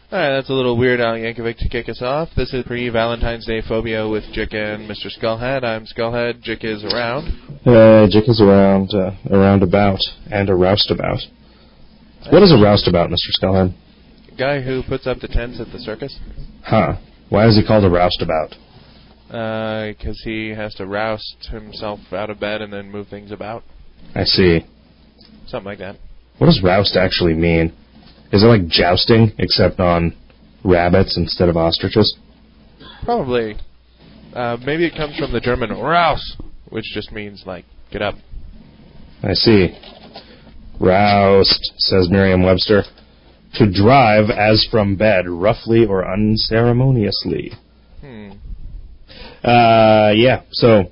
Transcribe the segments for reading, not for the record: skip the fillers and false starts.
Alright, that's a little Weird Al Yankovic to kick us off. This is pre-Valentine's Day Phobia with Jick and Mr. Skullhead. I'm Skullhead. Jick is around. Jick is around about, and a roustabout. What is a roustabout, Mr. Skullhead? Guy who puts up the tents at the circus. Huh. Why is he called a roustabout? Because he has to roust himself out of bed and then move things about. I see. Something like that. What does roust actually mean? Is it like jousting, except on rabbits instead of ostriches? Probably. Maybe it comes from the German raus, which just means, like, get up. I see. Roust, says Merriam-Webster. To drive as from bed, roughly or unceremoniously. Yeah, so...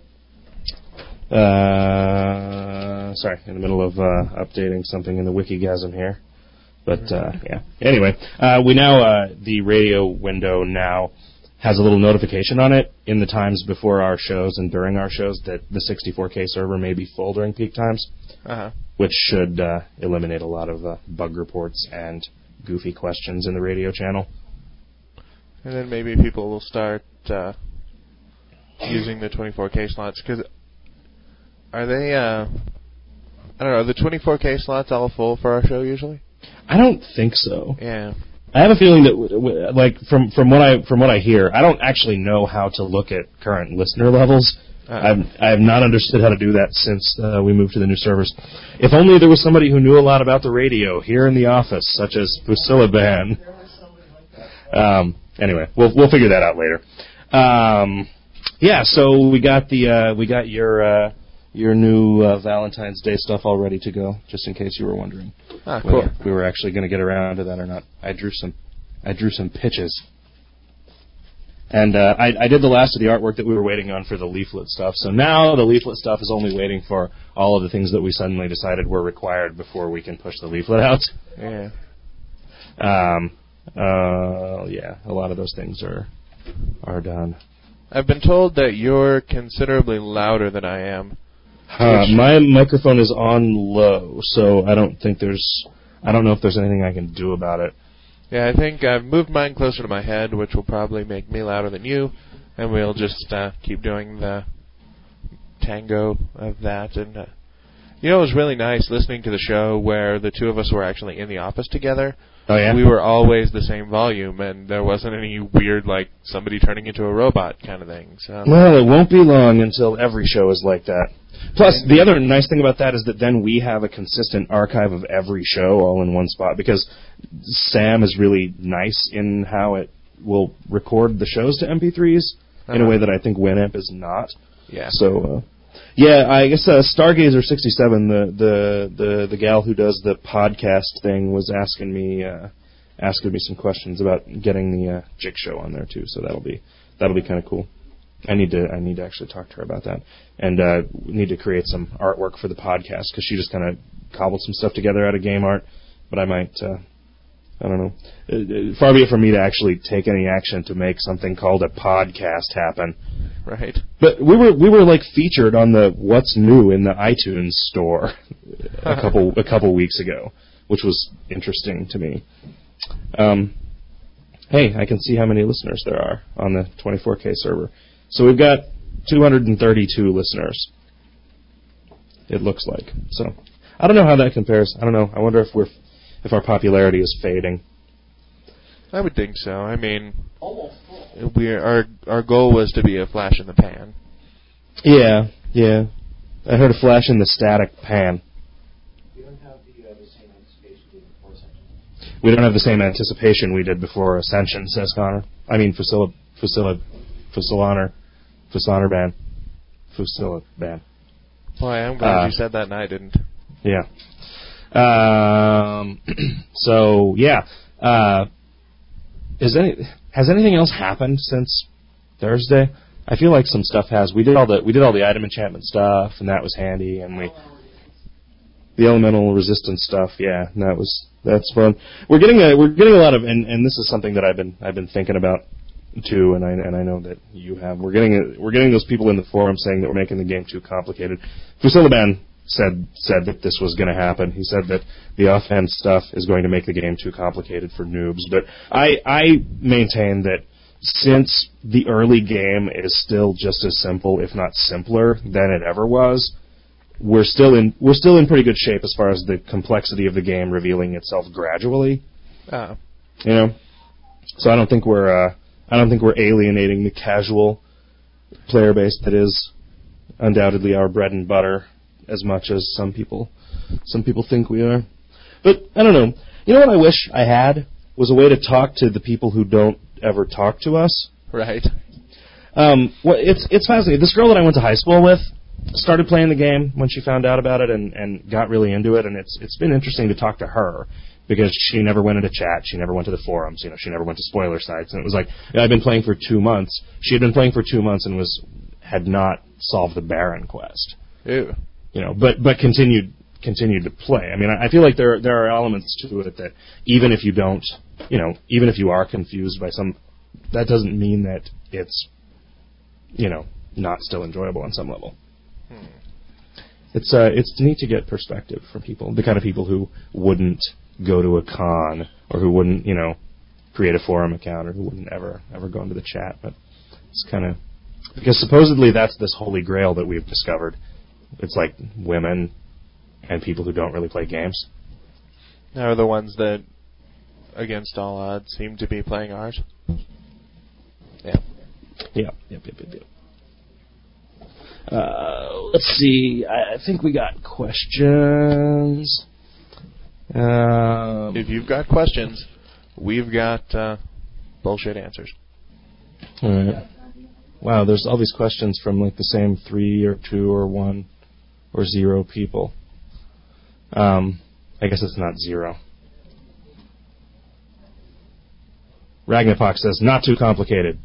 sorry, in the middle of updating something in the Wikigasm here. But, yeah. Anyway, we now, the radio window now has a little notification on it in the times before our shows and during our shows that the 64K server may be full during peak times, which should eliminate a lot of bug reports and goofy questions in the radio channel. And then maybe people will start using the 24K slots, because are they, I don't know, are the 24K slots all full for our show usually? I don't think so. Yeah. I have a feeling that, like, from what I hear, I don't actually know how to look at current listener levels. I have not understood how to do that since we moved to the new servers. If only there was somebody who knew a lot about the radio here in the office, such as Pusilla Ban. Anyway, we'll figure that out later. Yeah, so we got your new Valentine's Day stuff all ready to go, just in case you were wondering. Cool. Whether we were actually going to get around to that or not. I drew some pitches. And I did the last of the artwork that we were waiting on for the leaflet stuff. So now the leaflet stuff is only waiting for all of the things that we suddenly decided were required before we can push the leaflet out. Yeah. Yeah, a lot of those things are done. I've been told that you're considerably louder than I am. My microphone is on low, so I don't know if there's anything I can do about it. Yeah, I think I've moved mine closer to my head, which will probably make me louder than you, and we'll just keep doing the tango of that. And you know, it was really nice listening to the show where the two of us were actually in the office together. Oh, yeah? We were always the same volume, and there wasn't any weird, like, somebody turning into a robot kind of thing. So. Well, it won't be long until every show is like that. Plus, the other nice thing about that is that then we have a consistent archive of every show all in one spot, because Sam is really nice in how it will record the shows to MP3s in a way that I think Winamp is not. Yeah. So, yeah, I guess Stargazer67, the gal who does the podcast thing, was asking me some questions about getting the Jick show on there too. So that'll be kind of cool. I need to actually talk to her about that, and need to create some artwork for the podcast, because she just kind of cobbled some stuff together out of game art. But I might, I don't know. Far be it from me to actually take any action to make something called a podcast happen. Right. But we were like featured on the What's New in the iTunes store a couple weeks ago, which was interesting to me. Hey, I can see how many listeners there are on the 24K server. So we've got 232 listeners, it looks like. So I don't know how that compares. I don't know. I wonder if our popularity is fading. I would think so. I mean, our goal was to be a flash in the pan. Yeah. I heard a flash in the static pan. We don't have the same anticipation we did before Ascension. We don't have the same anticipation we did before Ascension, says Connor. I mean, Fusillaner Ban. Boy, I'm glad you said that and I didn't. Yeah. So, yeah. Has anything else happened since Thursday? I feel like some stuff has. We did all the item enchantment stuff, and that was handy, and the elemental resistance stuff, yeah, that's fun. We're getting a lot of, and this is something that I've been thinking about too, and I know that you have. We're getting those people in the forum saying that we're making the game too complicated. Fusillaban said that this was going to happen. He said that the offense stuff is going to make the game too complicated for noobs. But I maintain that since the early game is still just as simple, if not simpler, than it ever was, we're still in pretty good shape as far as the complexity of the game revealing itself gradually. Oh. You know, so I don't think we're alienating the casual player base that is undoubtedly our bread and butter as much as some people think we are. But I don't know. You know what I wish I had was a way to talk to the people who don't ever talk to us. Right. Well, it's fascinating. This girl that I went to high school with started playing the game when she found out about it and got really into it, and it's been interesting to talk to her because she never went into chat, she never went to the forums, you know, she never went to spoiler sites, and it was like, I've been playing for 2 months. She had been playing for 2 months and had not solved the Baron quest. Ew. You know, but continued to play. I mean, I feel like there are elements to it that even if you don't, you know, even if you are confused by some, that doesn't mean that it's, you know, not still enjoyable on some level. It's neat to get perspective from people, the kind of people who wouldn't go to a con or who wouldn't, you know, create a forum account or who wouldn't ever go into the chat. But it's kind of, because supposedly that's this holy grail that we've discovered. It's like women and people who don't really play games. Are the ones that, against all odds, seem to be playing ours? Yeah. Yeah. Yep. Let's see. I think we got questions. If you've got questions, we've got bullshit answers. All right. Wow, there's all these questions from like the same 3 or 2 or 1 or 0 people. I guess it's not 0. Ragnarok says, not too complicated.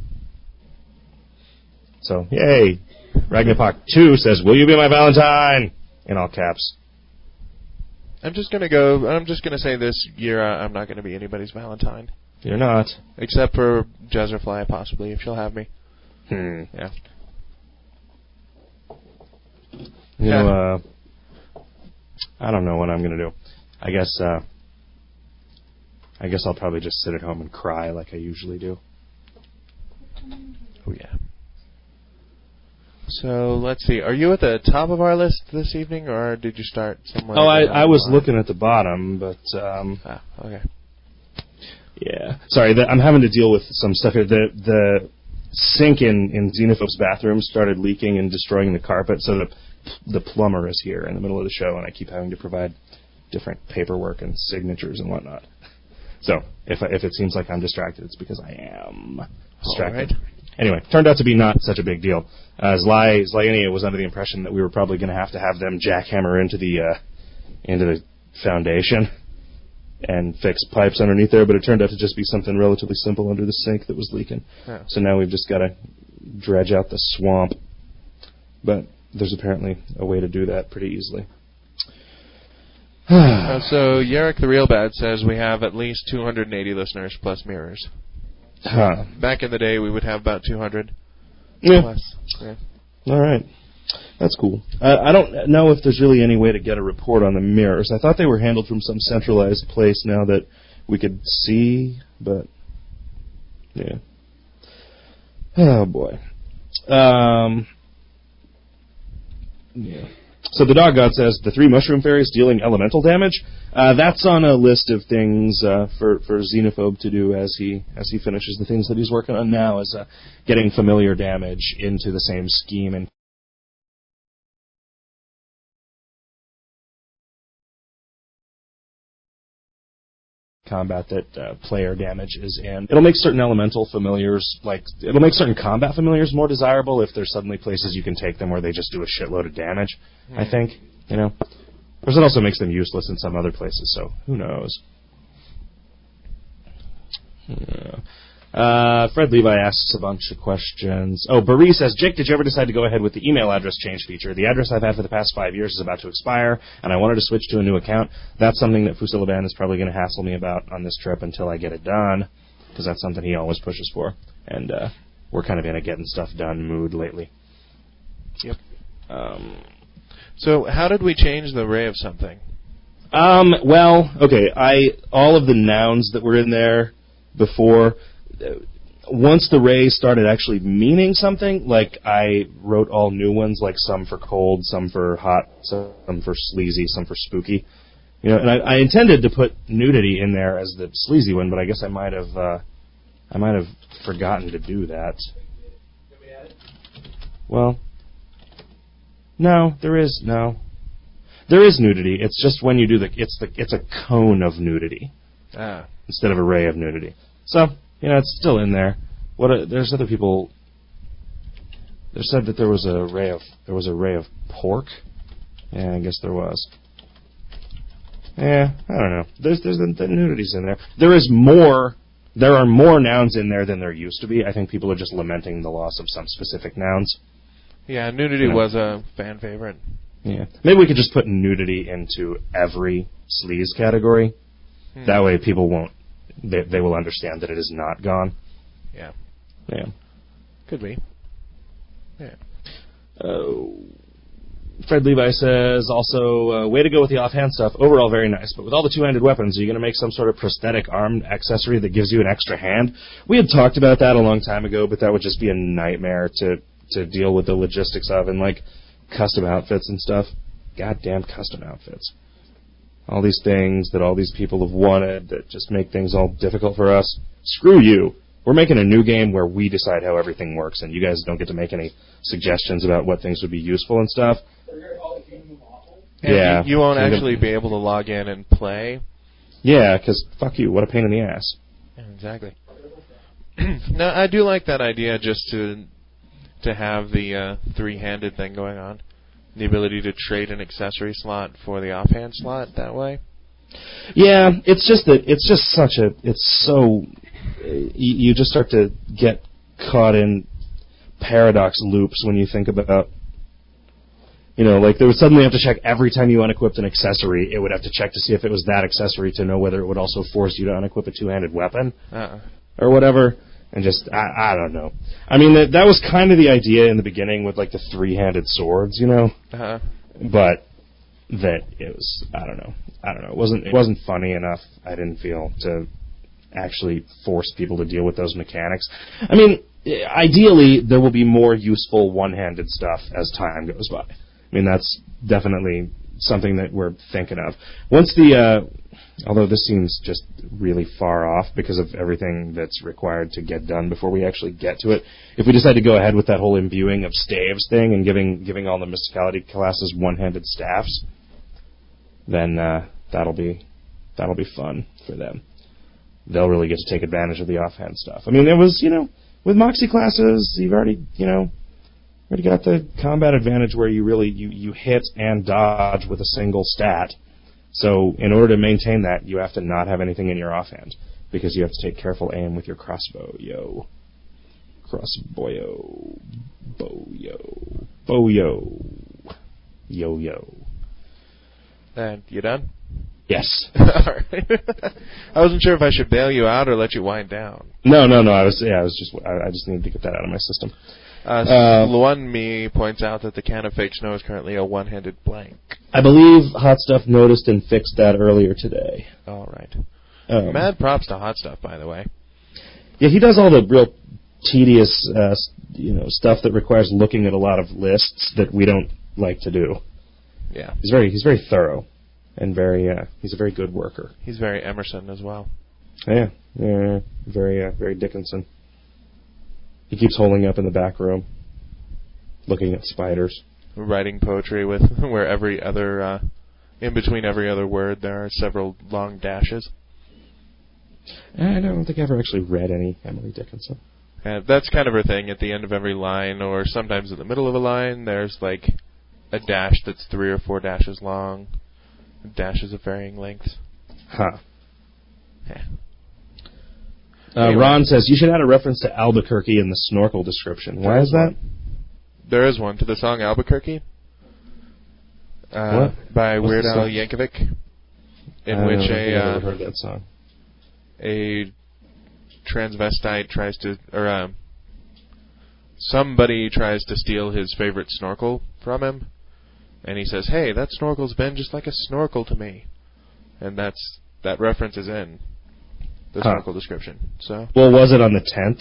So, yay. Ragnarok 2 says, will you be my Valentine? In all caps. I'm just gonna say this year I'm not gonna be anybody's Valentine. You're not. Except for Jazzerfly, possibly, if she'll have me. Yeah. You know, I don't know what I'm gonna do. I guess I'll probably just sit at home and cry like I usually do. Oh yeah. So let's see. Are you at the top of our list this evening, or did you start somewhere? Oh, I was looking at the bottom, but okay. Yeah. Sorry, I'm having to deal with some stuff here. The sink in Xenophobe's bathroom started leaking and destroying the carpet, so the plumber is here in the middle of the show, and I keep having to provide different paperwork and signatures and whatnot. So if it seems like I'm distracted, it's because I am distracted. All right. Anyway, turned out to be not such a big deal. Zlyania was under the impression that we were probably going to have them jackhammer into the foundation and fix pipes underneath there, but it turned out to just be something relatively simple under the sink that was leaking. Oh. So now we've just got to dredge out the swamp. But there's apparently a way to do that pretty easily. So Yarrick the Real Bad says we have at least 280 listeners plus mirrors. Back in the day, we would have about 200 plus. Yeah. All right. That's cool. I don't know if there's really any way to get a report on the mirrors. I thought they were handled from some centralized place now that we could see, but yeah. Oh, boy. Yeah. So the Dog God says, the 3 mushroom fairies dealing elemental damage. That's on a list of things for Xenophobe to do as he finishes the things that he's working on now, is getting familiar damage into the same scheme and combat that player damage is in. It'll make certain elemental familiars, it'll make certain combat familiars more desirable if there's suddenly places you can take them where they just do a shitload of damage, I think, you know. Of course, it also makes them useless in some other places, so who knows. Yeah. Fred Levi asks a bunch of questions. Oh, Barry says, Jake, did you ever decide to go ahead with the email address change feature? The address I've had for the past 5 years is about to expire, and I wanted to switch to a new account. That's something that Fusilaban is probably going to hassle me about on this trip until I get it done, because that's something he always pushes for. And we're kind of in a getting stuff done mood lately. Yep. So how did we change the ray of something? Well, okay, all of the nouns that were in there before, once the ray started actually meaning something, like I wrote all new ones, like some for cold, some for hot, some for sleazy, some for spooky. You know, and I intended to put nudity in there as the sleazy one, but I guess I might have forgotten to do that. Well, no, there is nudity. It's just when you do it's a cone of nudity instead of a ray of nudity. So, you know, it's still in there. There's other people. They said that there was a ray of pork. Yeah, I guess there was. Yeah, I don't know. There's the nudity's in there. There are more nouns in there than there used to be. I think people are just lamenting the loss of some specific nouns. Yeah, nudity was a fan favorite. Yeah, maybe we could just put nudity into every sleaze category. That way, people won't. They will understand that it is not gone. Yeah. Yeah. Could be. Yeah. Fred Levi says, also, way to go with the offhand stuff. Overall, very nice. But with all the two-handed weapons, are you going to make some sort of prosthetic arm accessory that gives you an extra hand? We had talked about that a long time ago, but that would just be a nightmare to deal with the logistics of, and, like, custom outfits and stuff. Goddamn custom outfits. All these things that all these people have wanted that just make things all difficult for us. Screw you. We're making a new game where we decide how everything works, and you guys don't get to make any suggestions about what things would be useful and stuff. And yeah. You won't actually be able to log in and play. Yeah, because fuck you. What a pain in the ass. Yeah, exactly. Now, I do like that idea just to have the three-handed thing going on. The ability to trade an accessory slot for the offhand slot that way. Yeah, it's so you just start to get caught in paradox loops when you think about, you know, like there would suddenly have to check every time you unequipped an accessory, it would have to check to see if it was that accessory to know whether it would also force you to unequip a two-handed weapon or whatever. And just, I don't know. I mean, that was kind of the idea in the beginning with, like, the three-handed swords, you know? But that it was, I don't know. It wasn't funny enough, I didn't feel, to actually force people to deal with those mechanics. I mean, ideally, there will be more useful one-handed stuff as time goes by. I mean, that's definitely something that we're thinking of. Once although this seems just really far off because of everything that's required to get done before we actually get to it. If we decide to go ahead with that whole imbuing of staves thing and giving all the mysticality classes one-handed staffs, then that'll be fun for them. They'll really get to take advantage of the offhand stuff. I mean, there was, you know, with Moxie classes, you've already got the combat advantage where you really you hit and dodge with a single stat. So in order to maintain that, you have to not have anything in your offhand, because you have to take careful aim with your crossbow, yo. Crossboyo. Boyo. Boyo. Yo-yo. And you done? Yes. All right. I wasn't sure if I should bail you out or let you wind down. No. I just needed to get that out of my system. Luanmi points out that the can of fake snow is currently a one-handed blank. I believe Hot Stuff noticed and fixed that earlier today. All right. Mad props to Hot Stuff, by the way. Yeah, he does all the real tedious, stuff that requires looking at a lot of lists that we don't like to do. Yeah. He's very thorough and he's a very good worker. He's very Emerson as well. Yeah, very Dickinson. He keeps holding up in the back room, looking at spiders. Writing poetry with where every other, in between every other word, there are several long dashes. I don't think I ever actually read any Emily Dickinson. That's kind of her thing. At the end of every line, or sometimes in the middle of a line, there's like a dash that's 3 or 4 dashes long, dashes of varying lengths. Huh. Yeah. Anyway. Ron says, you should add a reference to Albuquerque in the snorkel description. Why is that? There is one. To the song Albuquerque by Weird Al Yankovic, in which I've never heard that song. A transvestite tries to, or somebody tries to steal his favorite snorkel from him, and he says, "Hey, that snorkel's been just like a snorkel to me," and that reference is in the snorkel description. So, well, was it on the 10th?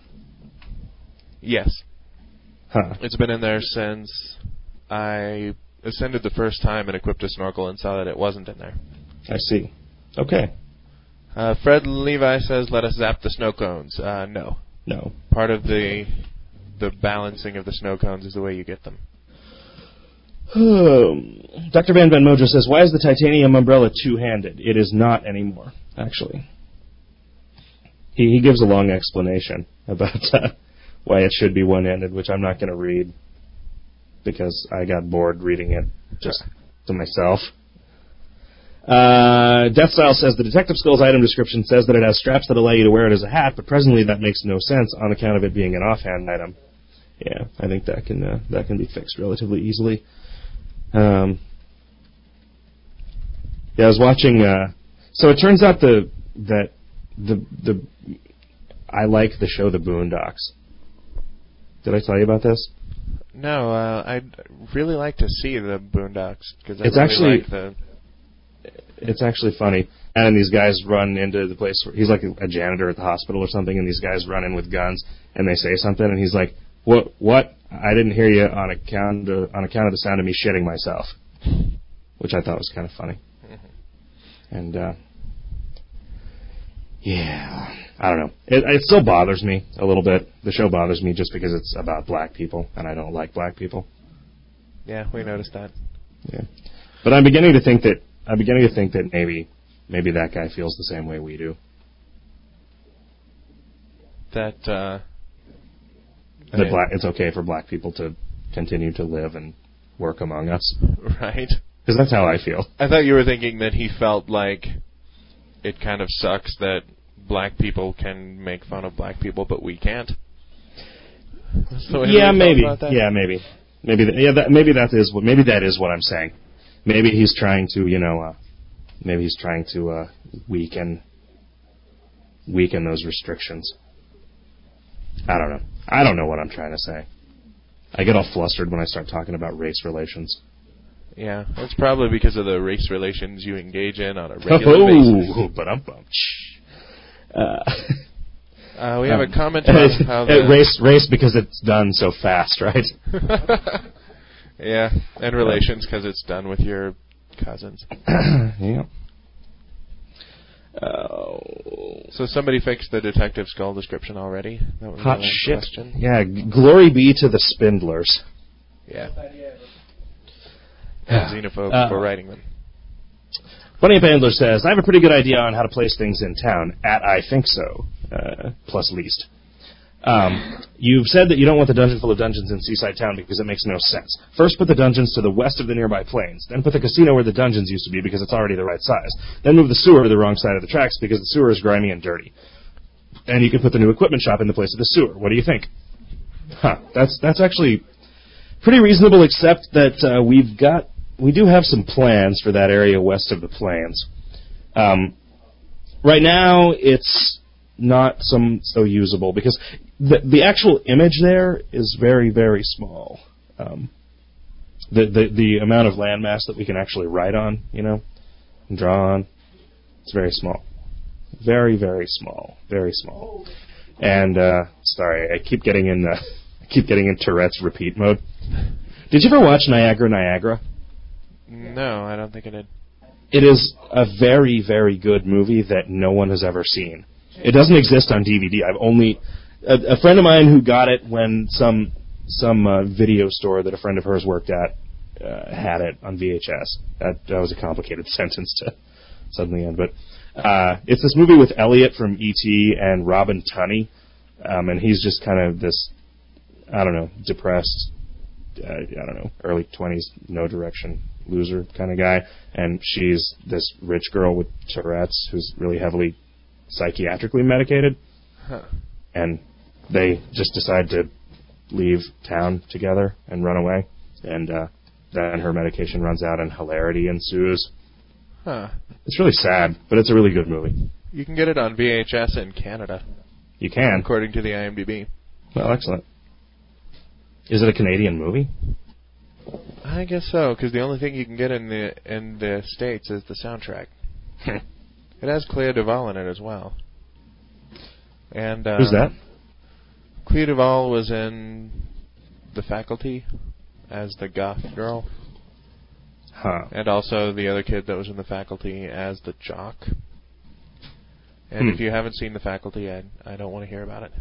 Yes. Huh. It's been in there since I ascended the first time and equipped a snorkel and saw that it wasn't in there. I see. Okay. Fred Levi says, "Let us zap the snow cones." No. No. Part of the balancing of the snow cones is the way you get them. Dr. Van Mojo says, "Why is the titanium umbrella two-handed? It is not anymore, actually." He gives a long explanation about why it should be one-handed, which I'm not going to read because I got bored reading it just to myself. Deathstyle says, "The Detective Skull's item description says that it has straps that allow you to wear it as a hat, but presently that makes no sense on account of it being an offhand item." Yeah, I think that can be fixed relatively easily. Yeah, I was watching. So it turns out that I like the show The Boondocks. Did I tell you about this? No, I'd really like to see the Boondocks because It's actually funny. And these guys run into the place where he's like a janitor at the hospital or something, and these guys run in with guns, and they say something, and he's like, What? I didn't hear you on account of the sound of me shitting myself," which I thought was kind of funny. Mm-hmm. And yeah, I don't know. It still bothers me a little bit. The show bothers me just because it's about black people, and I don't like black people. Yeah, we noticed that. Yeah, but I'm beginning to think that maybe that guy feels the same way we do. It's okay for black people to continue to live and work among us. Right. Because that's how I feel. I thought you were thinking that he felt like it kind of sucks that black people can make fun of black people, but we can't. Yeah, maybe. Yeah, maybe. Maybe that is what I'm saying. Maybe he's trying to, weaken those restrictions. I don't know. I don't know what I'm trying to say. I get all flustered when I start talking about race relations. Yeah, that's probably because of the race relations you engage in on a regular basis. We have a comment about how race because it's done so fast, right? Yeah, and relations because it's done with your cousins. Yeah. So somebody fixed the Detective Skull description already? That was hot the shit. Question. Yeah, glory be to the Spindlers. Yeah. And xenophobes for writing them. Bunny Bandler says, "I have a pretty good idea on how to place things in town. I think so. Plus least. You've said that you don't want the dungeon full of dungeons in Seaside Town because it makes no sense. First put the dungeons to the west of the nearby plains. Then put the casino where the dungeons used to be because it's already the right size. Then move the sewer to the wrong side of the tracks because the sewer is grimy and dirty. And you can put the new equipment shop in the place of the sewer. What do you think?" That's actually pretty reasonable, except that we do have some plans for that area west of the plains. Right now, it's not so usable because the actual image there is very, very small. The amount of landmass that we can actually write on, and draw on, it's very small. Very, very small. Very small. And sorry, I keep getting in Tourette's repeat mode. Did you ever watch Niagara? No, I don't think I did. It is a very, very good movie that no one has ever seen. It doesn't exist on DVD. I've only a friend of mine who got it when some video store that a friend of hers worked at had it on VHS. That was a complicated sentence to suddenly end, but it's this movie with Elliot from E.T. and Robin Tunney, and he's just kind of this, depressed, early 20s, no direction loser kind of guy, and she's this rich girl with Tourette's who's really heavily psychiatrically medicated, and they just decide to leave town together and run away, and then her medication runs out and hilarity ensues. It's really sad, but it's a really good movie. You can get it on VHS in Canada. You can, according to the IMDb. Well, excellent. Is it a Canadian movie? I guess so, because the only thing you can get in the States is the soundtrack. It has Clea Duvall in it as well. And Who's that? Clea Duvall was in The Faculty as the goth girl. Huh. And also the other kid that was in The Faculty as the jock. And if you haven't seen The Faculty, I don't want to hear about it.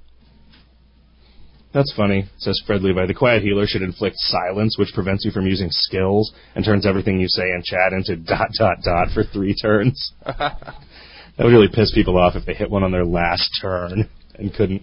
That's funny, says Fred Levi. The Quiet Healer should inflict silence, which prevents you from using skills and turns everything you say in chat into ... for 3 turns. That would really piss people off if they hit one on their last turn and couldn't.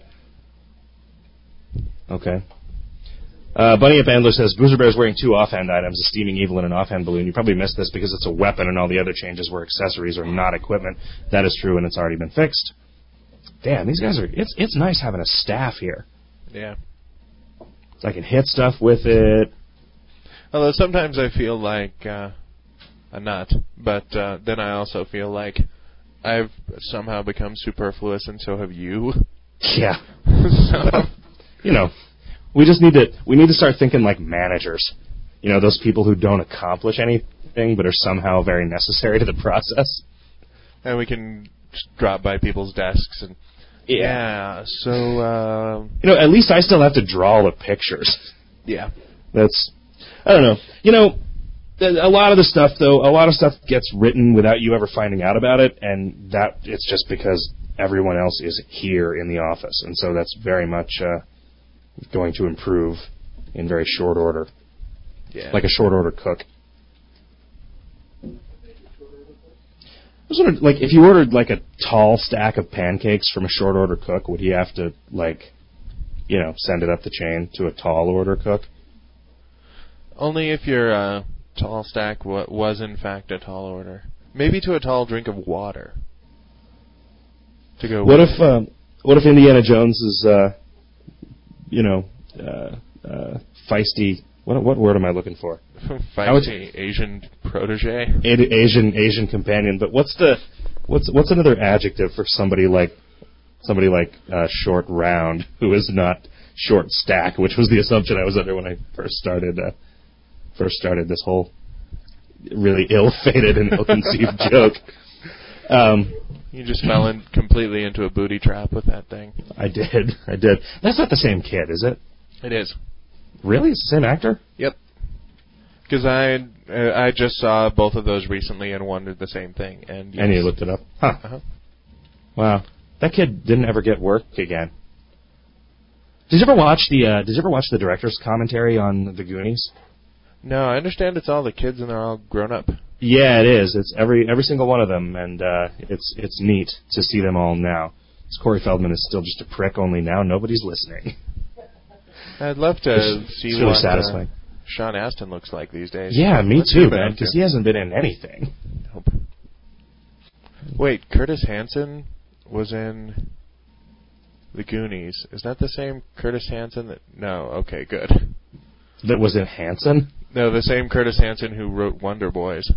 Okay. Bunny Up Andler says, Boozer Bear's wearing 2 offhand items, a steaming evil and an offhand balloon. You probably missed this because it's a weapon and all the other changes were accessories or not equipment. That is true and it's already been fixed. Damn, these guys are... It's nice having a staff here. Yeah. So I can hit stuff with it. Although sometimes I feel like a nut, but then I also feel like I've somehow become superfluous, and so have you. Yeah. So, you know, we need to start thinking like managers. You know, those people who don't accomplish anything but are somehow very necessary to the process. And we can just drop by people's desks and so you know, at least I still have to draw the pictures. Yeah. That's, I don't know. You know, a lot of stuff gets written without you ever finding out about it, and that it's just because everyone else is here in the office, and so that's very much going to improve in very short order. Yeah. Like a short order cook. I was wondering, like, if you ordered like a tall stack of pancakes from a short order cook, would he have to, like, you know, send it up the chain to a tall order cook? Only if your tall stack was in fact a tall order. Maybe to a tall drink of water. To go. What if Indiana Jones is, feisty? What word am I looking for? Feisty Asian protege. Asian companion. But what's another adjective for somebody like short round who is not short stack, which was the assumption I was under when I first started this whole really ill-fated and ill-conceived joke. You just fell in completely into a booty trap with that thing. I did. That's not the same kid, is it? It is. Really? It's the same actor? Yep. Because I just saw both of those recently and wondered the same thing. And you looked it up? Huh. Uh-huh. Wow. That kid didn't ever get work again. Did you ever watch the director's commentary on The Goonies? No, I understand it's all the kids and they're all grown up. Yeah, it is. It's every single one of them, and it's neat to see them all now. Corey Feldman is still just a prick, only now nobody's listening. I'd love to see really what satisfying. Sean Astin looks like these days. Yeah, me too, man, because he hasn't been in anything. Nope. Wait, Curtis Hanson was in The Goonies. Is that the same Curtis Hanson that... No, okay, good. That was in Hanson? No, the same Curtis Hanson who wrote Wonder Boys.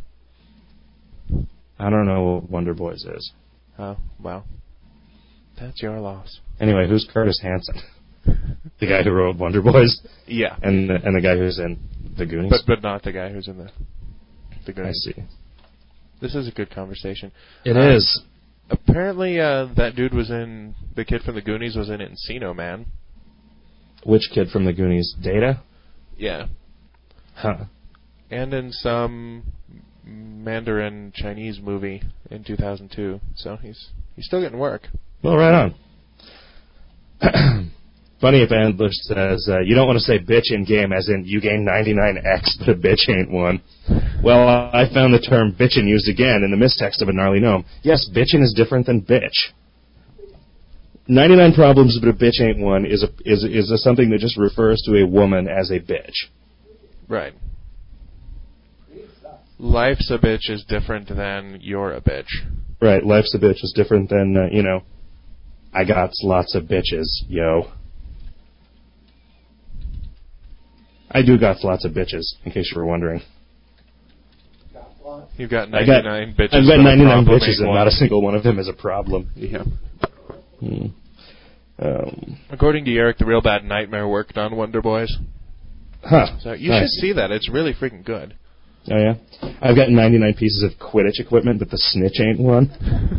I don't know what Wonder Boys is. Oh, well. That's your loss. Anyway, who's Curtis Hanson? The guy who wrote Wonder Boys? Yeah. And the guy who's in The Goonies? But not the guy who's in the Goonies. I see. This is a good conversation. It is. Apparently, that dude was in... The kid from The Goonies was in Encino Man. Which kid from The Goonies? Data? Yeah. Huh. And in some Mandarin Chinese movie in 2002. So he's still getting work. Well, right on. Funny if Andler says, you don't want to say bitch in game as in you gain 99x, but a bitch ain't one. Well, I found the term bitchin' used again in the mistext of a gnarly gnome. Yes, bitchin' is different than bitch. 99 problems, but a bitch ain't one is something that just refers to a woman as a bitch. Right. Life's a bitch is different than you're a bitch. Right, life's a bitch is different than, I got lots of bitches, yo. I do got lots of bitches, in case you were wondering. You've got 99 bitches. I've got 99 bitches, and not a single one of them is a problem. Yeah. According to Eric, the Real Bad Nightmare worked on Wonder Boys. Huh. So you Nice. should see that. It's really freaking good. Oh, yeah? I've got 99 pieces of Quidditch equipment, but the snitch ain't one.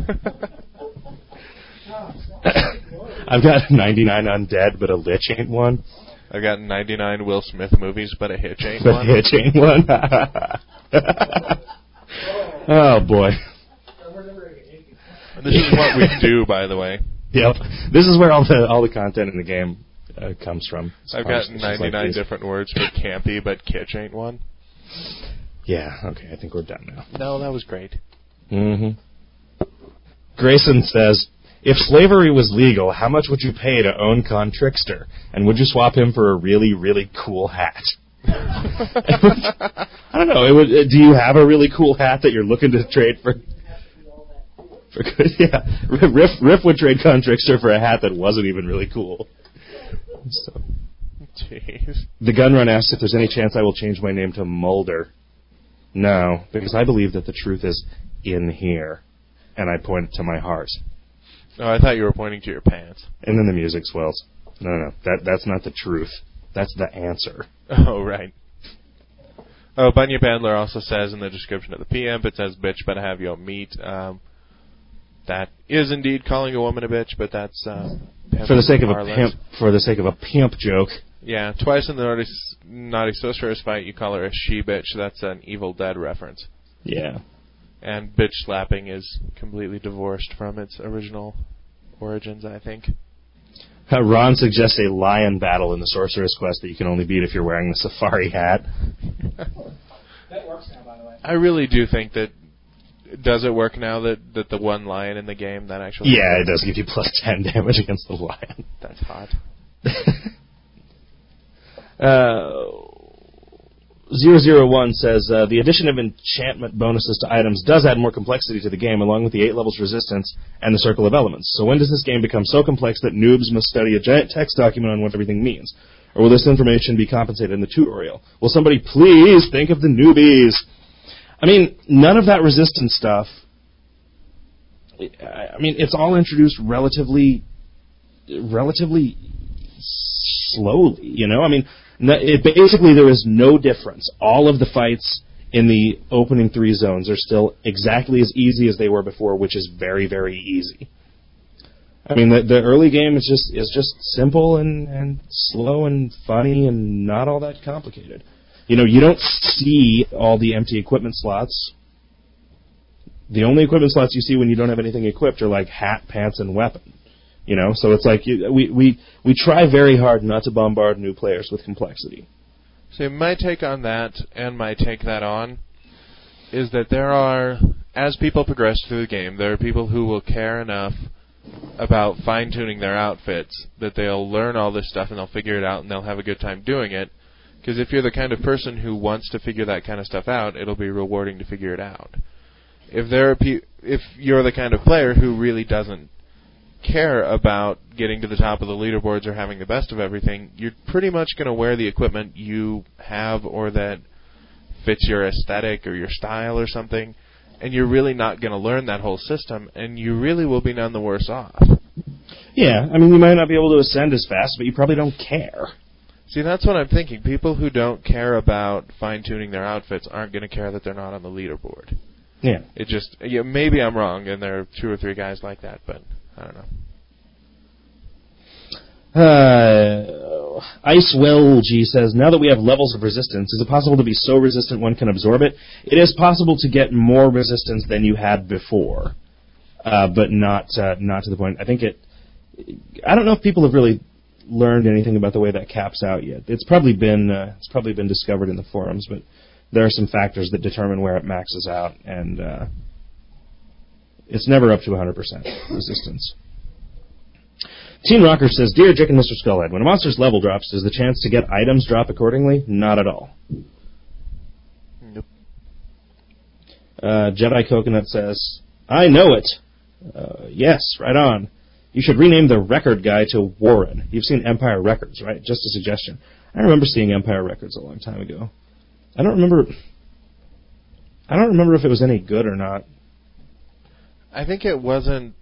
I've got 99 undead, but a lich ain't one. I've got 99 Will Smith movies, but a hitch ain't But one. hitch ain't one. Oh, boy. This is what we do, by the way. Yep. This is where all the content in the game comes from. I've got 99 different words for campy, but kitsch ain't one. Yeah, okay, I think we're done now. No, that was great. Mm-hmm. Grayson says, if slavery was legal, how much would you pay to own Contrixter? And would you swap him for a really, really cool hat? I don't know. Do you have a really cool hat that you're looking to trade for? Yeah, Riff would trade Contrixter for a hat that wasn't even really cool. So. Jeez. The Gunrun asks if there's any chance I will change my name to Mulder. No, because I believe that the truth is in here. And I point to my heart. Oh, I thought you were pointing to your pants. And then the music swells. No. That's not the truth. That's the answer. Oh, right. Oh, Bunya Bandler also says in the description of the PM, it says, bitch, better have your meat. That is indeed calling a woman a bitch, but that's for the sake of a pimp. For the sake of a pimp joke. Yeah, twice in the Naughty Sorceress fight, you call her a she-bitch. That's an Evil Dead reference. Yeah. And bitch slapping is completely divorced from its original origins, I think. Ron suggests a lion battle in the Sorcerer's Quest that you can only beat if you're wearing the safari hat. That works now, by the way. I really do think that... Does it work now that the one lion in the game, that actually... Yeah, it does give you plus 10 damage against the lion. That's hot. 001 says, the addition of enchantment bonuses to items does add more complexity to the game, along with the 8 levels resistance and the circle of elements. So when does this game become so complex that noobs must study a giant text document on what everything means? Or will this information be compensated in the tutorial? Will somebody please think of the newbies? I mean, none of that resistance stuff, I mean, it's all introduced relatively slowly, you know? I mean, basically there is no difference. All of the fights in the opening 3 zones are still exactly as easy as they were before, which is very, very easy. I mean, the early game is just simple and slow and funny and not all that complicated. You know, you don't see all the empty equipment slots. The only equipment slots you see when you don't have anything equipped are like hat, pants, and weapon. You know, so it's like we try very hard not to bombard new players with complexity. So my take on that, and my take that on, is that there are, as people progress through the game, there are people who will care enough about fine-tuning their outfits that they'll learn all this stuff and they'll figure it out and they'll have a good time doing it. Because if you're the kind of person who wants to figure that kind of stuff out, it'll be rewarding to figure it out. If you're the kind of player who really doesn't care about getting to the top of the leaderboards or having the best of everything, you're pretty much going to wear the equipment you have or that fits your aesthetic or your style or something, and you're really not going to learn that whole system, and you really will be none the worse off. Yeah, I mean, you might not be able to ascend as fast, but you probably don't care. See, that's what I'm thinking. People who don't care about fine-tuning their outfits aren't going to care that they're not on the leaderboard. Yeah. It just, maybe I'm wrong, and there are 2 or 3 guys like that, but I don't know. Icewell says, now that we have levels of resistance, is it possible to be so resistant one can absorb it? It is possible to get more resistance than you had before, but not to the point. I don't know if people have really learned anything about the way that caps out yet. It's probably been discovered in the forums, but there are some factors that determine where it maxes out, and it's never up to 100% resistance. Teen Rocker says, Dear Jick and Mr. Skullhead, when a monster's level drops, does the chance to get items drop accordingly? Not at all. Nope. Jedi Coconut says, I know it. Yes, right on. You should rename the record guy to Warren. You've seen Empire Records, right? Just a suggestion. I remember seeing Empire Records a long time ago. I don't remember if it was any good or not. I think it wasn't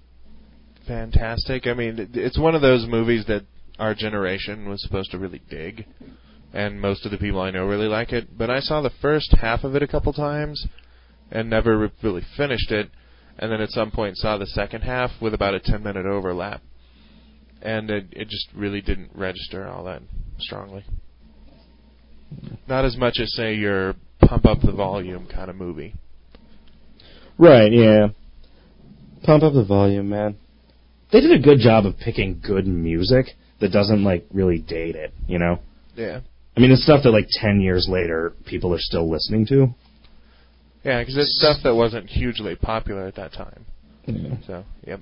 fantastic. I mean, it's one of those movies that our generation was supposed to really dig, and most of the people I know really like it. But I saw the first half of it a couple times and never really finished it, and then at some point saw the second half with about a 10-minute overlap. And it just really didn't register all that strongly. Not as much as, say, your Pump Up the Volume kind of movie. Right, yeah. Pump Up the Volume, man. They did a good job of picking good music that doesn't, like, really date it, you know? Yeah. I mean, it's stuff that, like, 10 years later, people are still listening to. Yeah, because it's stuff that wasn't hugely popular at that time. Yeah. So, yep.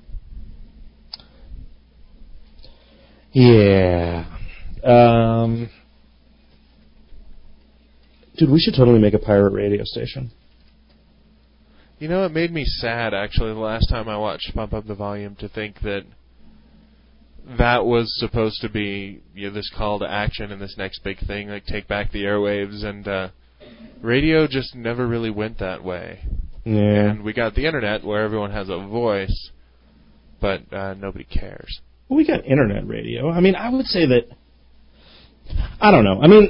Yeah. Dude, we should totally make a pirate radio station. You know, it made me sad, actually, the last time I watched Pump Up the Volume, to think that that was supposed to be, you know, this call to action and this next big thing, like take back the airwaves, and radio just never really went that way. Yeah. And we got the internet where everyone has a voice, but nobody cares. Well, we got internet radio. I mean, I would say that, I don't know. I mean,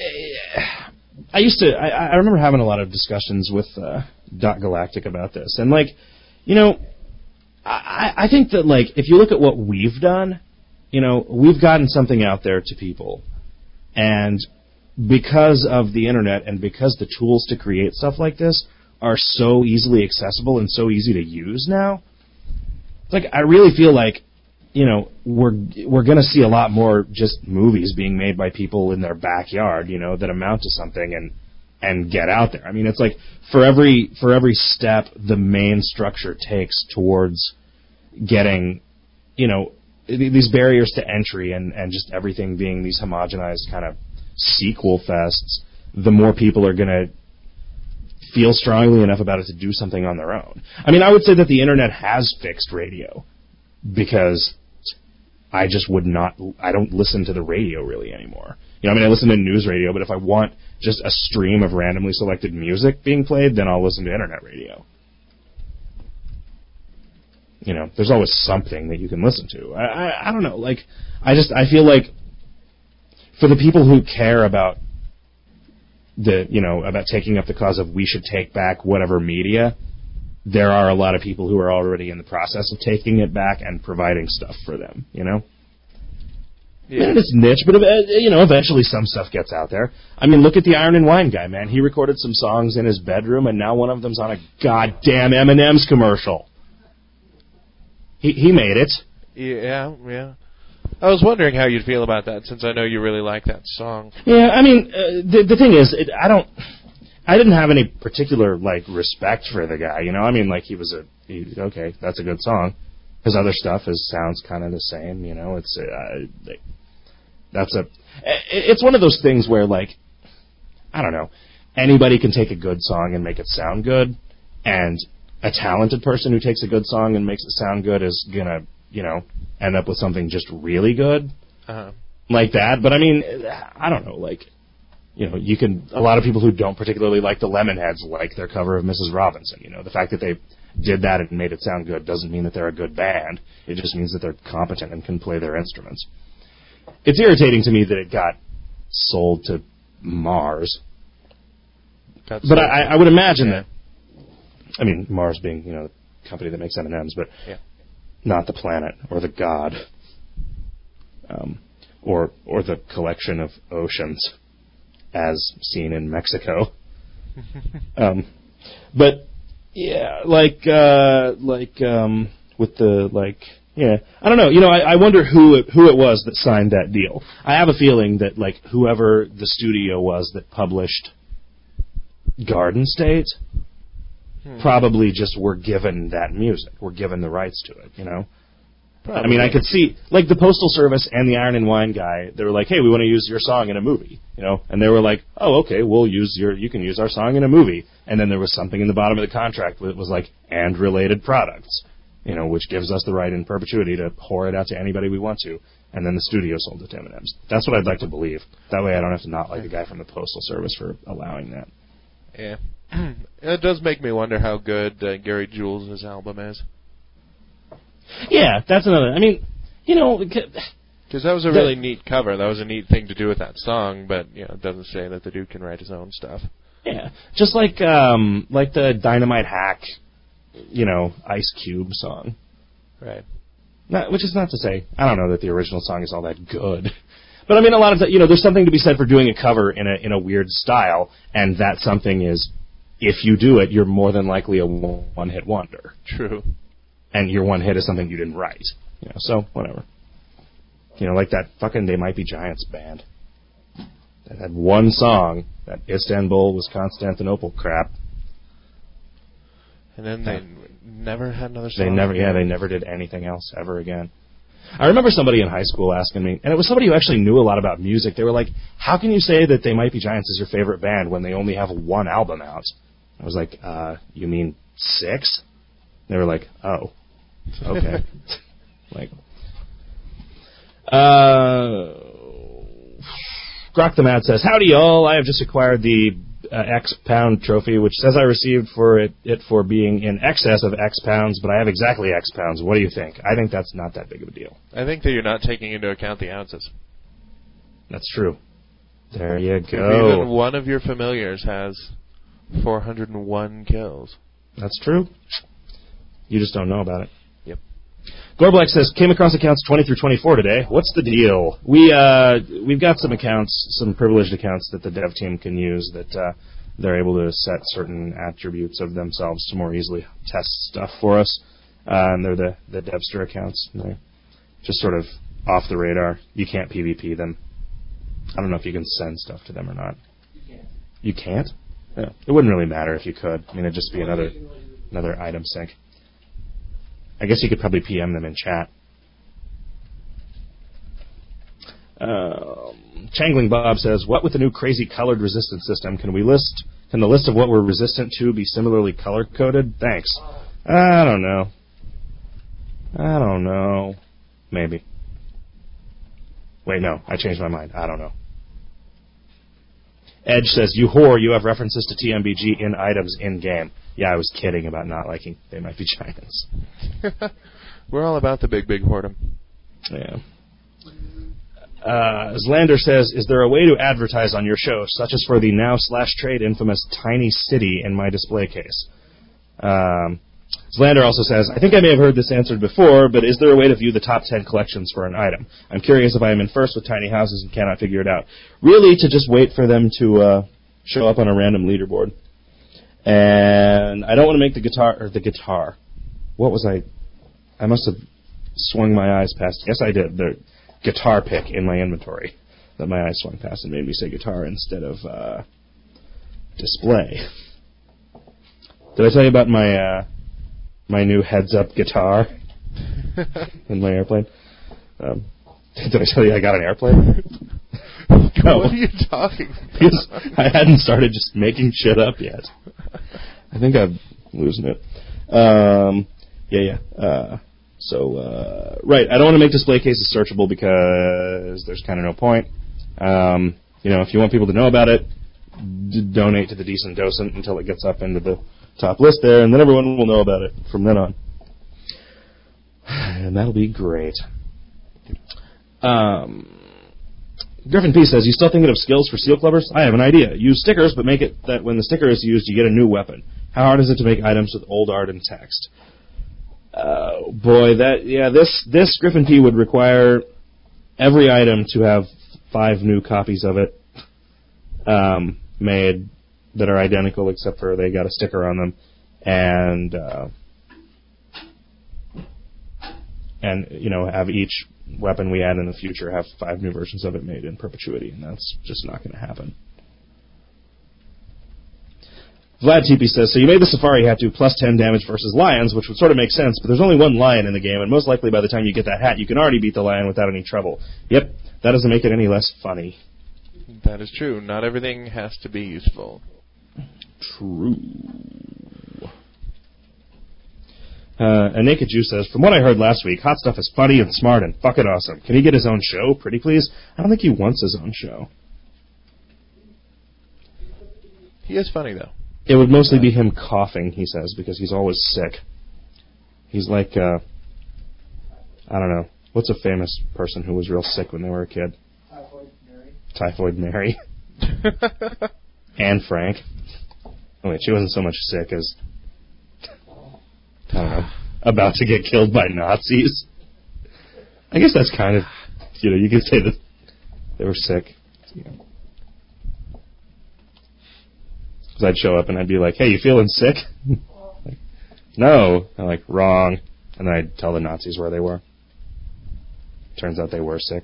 I remember having a lot of discussions with Doc Galactic about this. And, like, you know, I think that, like, if you look at what we've done, you know, we've gotten something out there to people. And because of the internet and because the tools to create stuff like this are so easily accessible and so easy to use now, like, I really feel like, you know, we're going to see a lot more just movies being made by people in their backyard, you know, that amount to something and get out there. I mean, it's like for every step the main structure takes towards getting, you know, these barriers to entry and just everything being these homogenized kind of sequel fests, the more people are going to feel strongly enough about it to do something on their own. I mean, I would say that the internet has fixed radio because I don't listen to the radio really anymore. You know, I mean, I listen to news radio, but if I want just a stream of randomly selected music being played, then I'll listen to internet radio. You know, there's always something that you can listen to. I don't know, like, I feel like for the people who care about about taking up the cause of we should take back whatever media, there are a lot of people who are already in the process of taking it back and providing stuff for them, you know? Yeah. And it's niche, but, you know, eventually some stuff gets out there. I mean, look at the Iron and Wine guy, man. He recorded some songs in his bedroom, and now one of them's on a goddamn M&M's commercial. He made it. Yeah. I was wondering how you'd feel about that, since I know you really like that song. Yeah, I mean, the thing is, I didn't have any particular, like, respect for the guy, you know? I mean, like, okay, that's a good song. His other stuff sounds kind of the same, you know? It's one of those things where, like, I don't know, anybody can take a good song and make it sound good, and a talented person who takes a good song and makes it sound good is gonna, you know, end up with something just really good, like that. But, I mean, I don't know, like, you know, a lot of people who don't particularly like the Lemonheads like their cover of Mrs. Robinson. You know, the fact that they did that and made it sound good doesn't mean that they're a good band. It just means that they're competent and can play their instruments. It's irritating to me that it got sold to Mars. But I would imagine that, I mean, Mars being, you know, the company that makes M&Ms, but not the planet or the god, or the collection of oceans as seen in Mexico. But yeah, with the, like, yeah, I don't know. You know, I wonder who it was that signed that deal. I have a feeling that, like, whoever the studio was that published Garden State probably just were given that music, were given the rights to it, you know? Probably. I mean, I could see, like, the Postal Service and the Iron and Wine guy, they were like, hey, we want to use your song in a movie, you know? And they were like, oh, okay, you can use our song in a movie. And then there was something in the bottom of the contract that was like, and related products, you know, which gives us the right in perpetuity to whore it out to anybody we want to. And then the studio sold it to M&M's. That's what I'd like to believe. That way I don't have to not like the guy from the Postal Service for allowing that. Yeah. It does make me wonder how good Gary Jules' album is. Yeah, that's another. I mean, you know, Because that was a really neat cover. That was a neat thing to do with that song, but it doesn't say that the dude can write his own stuff. Yeah, just like the Dynamite Hack, Ice Cube song. Right. Which is not to say, I don't know that the original song is all that good. But I mean, a lot of there's something to be said for doing a cover in a weird style, and that something is, if you do it, you're more than likely a one-hit wonder. True. And your one hit is something you didn't write. So whatever. Like that fucking They Might Be Giants band that had one song, that Istanbul was Constantinople crap. And then they never had another song. They never did anything else ever again. I remember somebody in high school asking me, and it was somebody who actually knew a lot about music. They were like, "How can you say that They Might Be Giants is your favorite band when they only have one album out?" I was like, "You mean 6?" They were like, "Oh, okay." Grok the Mad says, "Howdy, y'all. I have just acquired the X pound trophy, which says I received it for being in excess of X pounds, but I have exactly X pounds. What do you think?" I think that's not that big of a deal. I think that you're not taking into account the ounces. That's true. There you go. Even one of your familiars has 401 kills. That's true. You just don't know about it. Yep. Gorblack says, "Came across accounts 20 through 24 today. What's the deal?" We've got some accounts, some privileged accounts that the dev team can use that they're able to set certain attributes of themselves to more easily test stuff for us. And they're the Devster accounts. They're just sort of off the radar. You can't PvP them. I don't know if you can send stuff to them or not. You can't. You can't? Yeah. It wouldn't really matter if you could. I mean, it'd just be another item sync. I guess you could probably PM them in chat. Changling Bob says, "What with the new crazy colored resistance system? Can the list of what we're resistant to be similarly color coded? Thanks." I don't know. Maybe. Wait, no. I changed my mind. I don't know. Edge says, "You whore, you have references to TMBG in items in-game." Yeah, I was kidding about not liking They Might Be Giants. We're all about the big whoredom. Yeah. Zlander says, "Is there a way to advertise on your show, such as for the now/trade infamous Tiny City in my display case?" Zlander also says, "I think I may have heard this answered before, but is there a way to view the top 10 collections for an item? I'm curious if I am in first with tiny houses and cannot figure it out." Really, to just wait for them to show up on a random leaderboard. And I don't want to make the guitar. What was I must have swung my eyes past. Yes, I did. The guitar pick in my inventory that my eyes swung past and made me say guitar instead of display. Did I tell you about my new heads-up guitar in my airplane? Did I tell you I got an airplane? No. What are you talking about? Because I hadn't started just making shit up yet. I think I'm losing it. Right. I don't want to make display cases searchable because there's kind of no point. If you want people to know about it, donate to the Decent Docent until it gets up into the top list there, and then everyone will know about it from then on. And that'll be great. Griffin P says, "You still thinking of skills for Seal Clubbers? I have an idea. Use stickers, but make it that when the sticker is used, you get a new weapon. How hard is it to make items with old art and text?" This Griffin P would require every item to have 5 new copies of it made that are identical except for they got a sticker on them, and have each weapon we add in the future have 5 new versions of it made in perpetuity, and that's just not going to happen. Vlad TP says, "So you made the Safari hat do plus 10 damage versus lions, which would sort of make sense, but there's only one lion in the game, and most likely by the time you get that hat, you can already beat the lion without any trouble." Yep, that doesn't make it any less funny. That is true. Not everything has to be useful. True. And Naked Jew says, "From what I heard last week, Hot Stuff is funny and smart and fucking awesome. Can he get his own show? Pretty please?" I don't think he wants his own show. He is funny, though. It would mostly be him coughing, he says, because he's always sick. He's like, I don't know, What's a famous person who was real sick when they were a kid? Typhoid Mary. Typhoid Mary. Anne Frank. Oh, wait, she wasn't so much sick as, I don't know, about to get killed by Nazis. I guess that's kind of, you could say that they were sick. Because I'd show up and I'd be like, hey, you feeling sick? Like, no. I'm like, wrong. And then I'd tell the Nazis where they were. Turns out they were sick.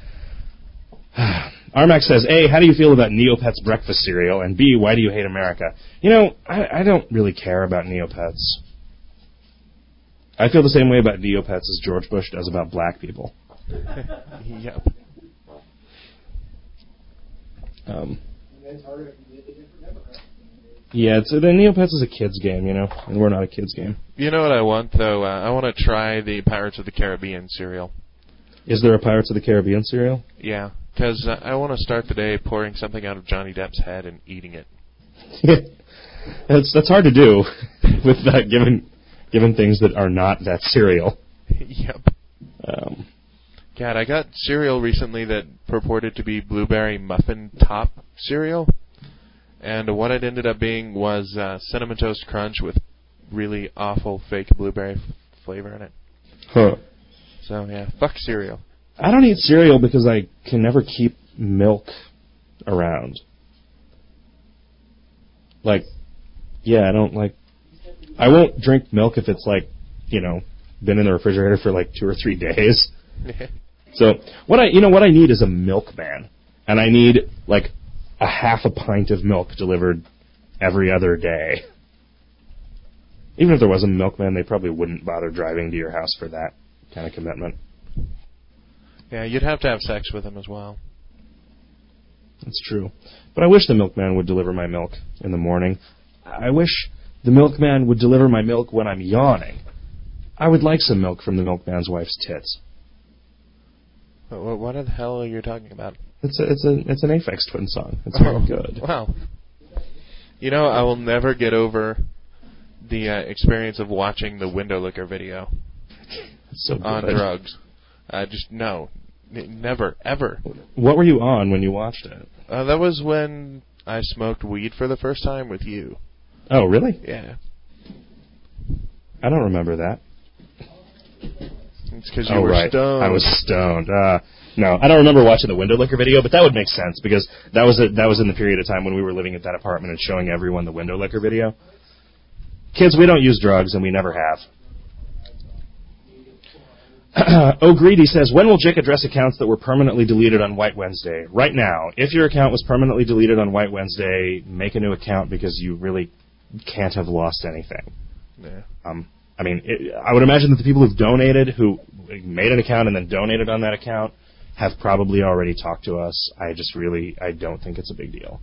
Armac says, A, how do you feel about Neopets breakfast cereal? And B, why do you hate America? I don't really care about Neopets. I feel the same way about Neopets as George Bush does about black people. Yep. Yeah, the Neopets is a kid's game, and we're not a kid's game. You know what I want, though? I want to try the Pirates of the Caribbean cereal. Is there a Pirates of the Caribbean cereal? Yeah, because I want to start the day pouring something out of Johnny Depp's head and eating it. That's hard to do with given things that are not that cereal. Yep. God, I got cereal recently that purported to be blueberry muffin top cereal, and what it ended up being was Cinnamon Toast Crunch with really awful fake blueberry flavor in it. Huh. So, yeah, fuck cereal. I don't eat cereal because I can never keep milk around. I won't drink milk if it's been in the refrigerator for 2 or 3 days. So what I need is a milkman, and I need a half a pint of milk delivered every other day. Even if there was a milkman, they probably wouldn't bother driving to your house for that kind of commitment. Yeah, you'd have to have sex with him as well. That's true. But I wish the milkman would deliver my milk in the morning. I wish the milkman would deliver my milk when I'm yawning. I would like some milk from the milkman's wife's tits. What the hell are you talking about? It's an Aphex Twin song. It's very good. Wow. I will never get over the experience of watching the Window Licker video. It's so good. On drugs. No. Never, ever. What were you on when you watched it? That was when I smoked weed for the first time with you. Oh, really? Yeah. I don't remember that. It's because you were stoned. I was stoned. No, I don't remember watching the Window Licker video, but that would make sense because that was in the period of time when we were living at that apartment and showing everyone the Window Licker video. Kids, we don't use drugs, and we never have. O'Greedy says, when will Jick address accounts that were permanently deleted on White Wednesday? Right now. If your account was permanently deleted on White Wednesday, make a new account because you really can't have lost anything. Yeah. I would imagine that the people who made an account and then donated on that account have probably already talked to us. I don't think it's a big deal.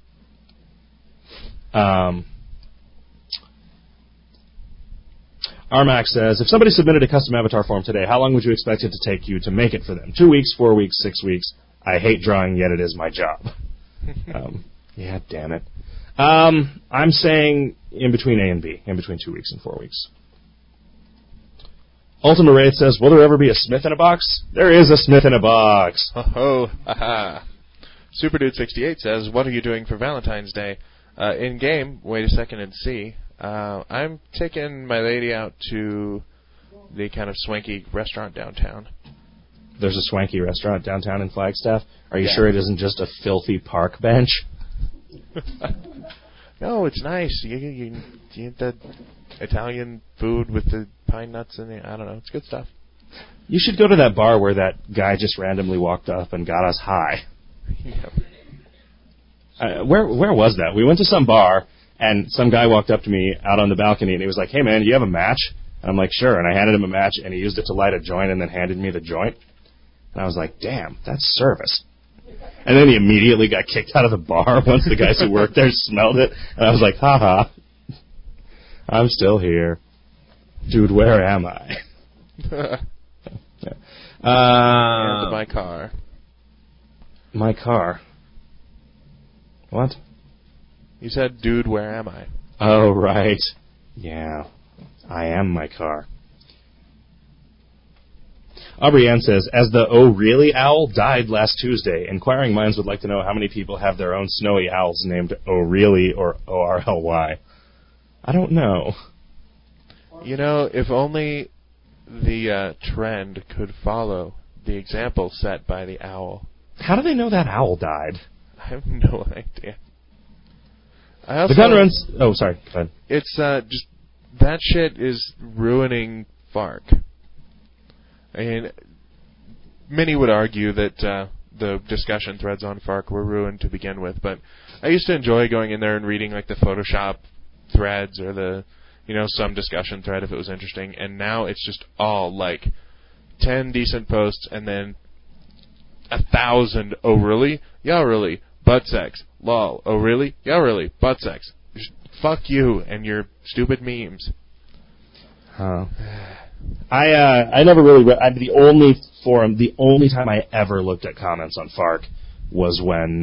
Armac says, if somebody submitted a custom avatar form today, how long would you expect it to take you to make it for them? 2 weeks, 4 weeks, 6 weeks? I hate drawing, yet it is my job. Yeah, damn it. I'm saying in between A and B, in between 2 weeks and 4 weeks. Ultima Wraith says, will there ever be a Smith in a box? There is a Smith in a box. Aha. SuperDude68 says, what are you doing for Valentine's Day? In-game, wait a second and see. I'm taking my lady out to the kind of swanky restaurant downtown. There's a swanky restaurant downtown in Flagstaff? Are you sure it isn't just a filthy park bench? No, it's nice. You get the Italian food with the pine nuts in it. I don't know. It's good stuff. You should go to that bar where that guy just randomly walked up and got us high. Yep. Where was that? We went to some bar, and some guy walked up to me out on the balcony, and he was like, hey, man, do you have a match? And I'm like, sure. And I handed him a match, and he used it to light a joint and then handed me the joint. And I was like, damn, that's service. And then he immediately got kicked out of the bar once the guys who worked there smelled it. And I was like, ha-ha, I'm still here. Dude, where am I? And my car. My car? What? You said, dude, where am I? Oh, right. Yeah, I am my car. Aubrey Ann says, as the Oh Really Owl died last Tuesday, inquiring minds would like to know how many people have their own snowy owls named Oh Really or ORLY. I don't know. You know, if only the trend could follow the example set by the owl. How do they know that owl died? I have no idea. The gun runs... Oh, sorry. Go ahead. It's just... That shit is ruining FARC. I mean, many would argue that the discussion threads on FARC were ruined to begin with, but I used to enjoy going in there and reading like the Photoshop threads or the, some discussion thread if it was interesting, and now it's just all like 10 decent posts and then 1,000, oh really? Yeah, really. Butt sex. Lol. Oh really? Yeah, really. Butt sex. Just fuck you and your stupid memes. Huh. I never really read. The only time I ever looked at comments on FARC was when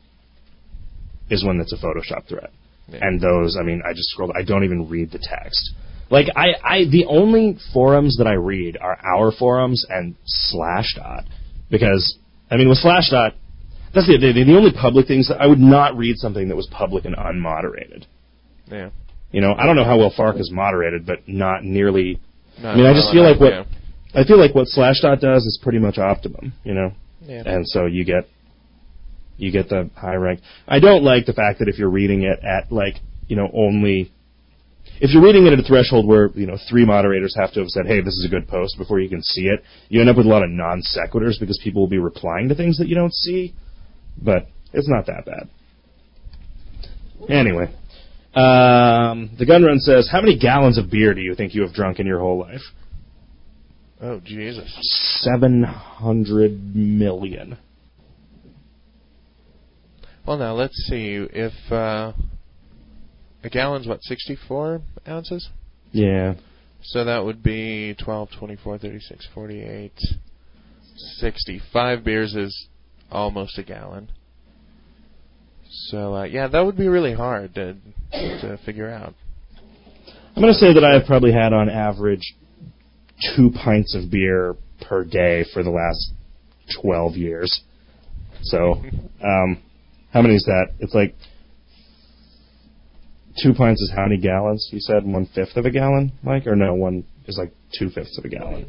it's a Photoshop thread, and those. I mean, I just scrolled. I don't even read the text. Like the only forums that I read are our forums and Slashdot, because I mean with Slashdot, that's the only public things that I would not read something that was public and unmoderated. Yeah. I don't know how well FARC is moderated, but not nearly. I mean, I just feel like what Slashdot does is pretty much optimum, Yeah. And so you get the high rank. I don't like the fact that if you're reading it at only if you're reading it at a threshold where 3 moderators have to have said, "Hey, this is a good post" before you can see it, you end up with a lot of non sequiturs because people will be replying to things that you don't see. But it's not that bad. Anyway. The gun run says, how many gallons of beer do you think you have drunk in your whole life? Oh, Jesus. 700 million. Well, now, let's see. If a gallon's, 64 ounces? Yeah. So that would be 12, 24, 36, 48, 60. 5 beers is almost a gallon. So, that would be really hard to figure out. I'm going to say that I have probably had, on average, 2 pints of beer per day for the last 12 years. So, how many is that? It's like 2 pints is how many gallons? You said 1/5 of a gallon, Mike? Or no, 1 is like 2/5 of a gallon.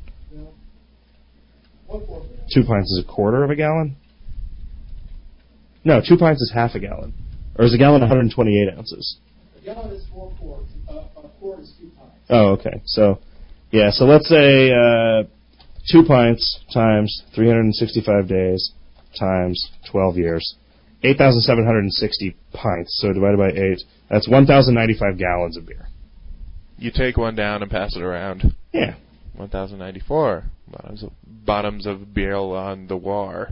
2 pints is a quarter of a gallon? No, 2 pints is half a gallon. Or is a gallon 128 ounces? A gallon is 4 quarts. A quart is 2 pints. Oh, okay. So let's say 2 pints times 365 days times 12 years. 8,760 pints. So divided by 8, that's 1,095 gallons of beer. You take one down and pass it around. Yeah. 1,094 bottoms of beer on the war.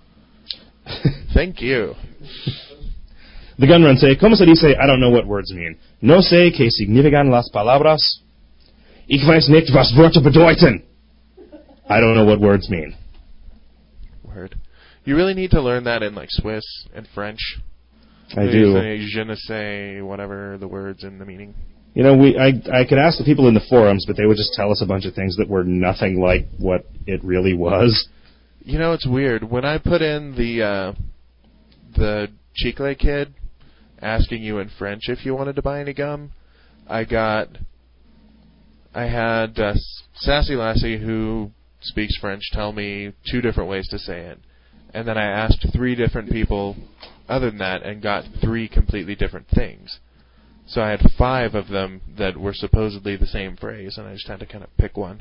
Thank you. The gun run say, ¿Cómo se dice? I don't know what words mean. No sé qué significan las palabras. Ich weiß nicht, was Worte bedeuten. I don't know what words mean. Word. You really need to learn that in Swiss and French. I do. Je ne sais, whatever the words and the meaning. I could ask the people in the forums, but they would just tell us a bunch of things that were nothing like what it really was. It's weird. When I put in the Chicle kid asking you in French if you wanted to buy any gum, I had Sassy Lassie, who speaks French, tell me 2 different ways to say it. And then I asked 3 different people other than that and got 3 completely different things. So I had 5 of them that were supposedly the same phrase, and I just had to kind of pick one.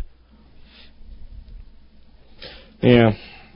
Yeah.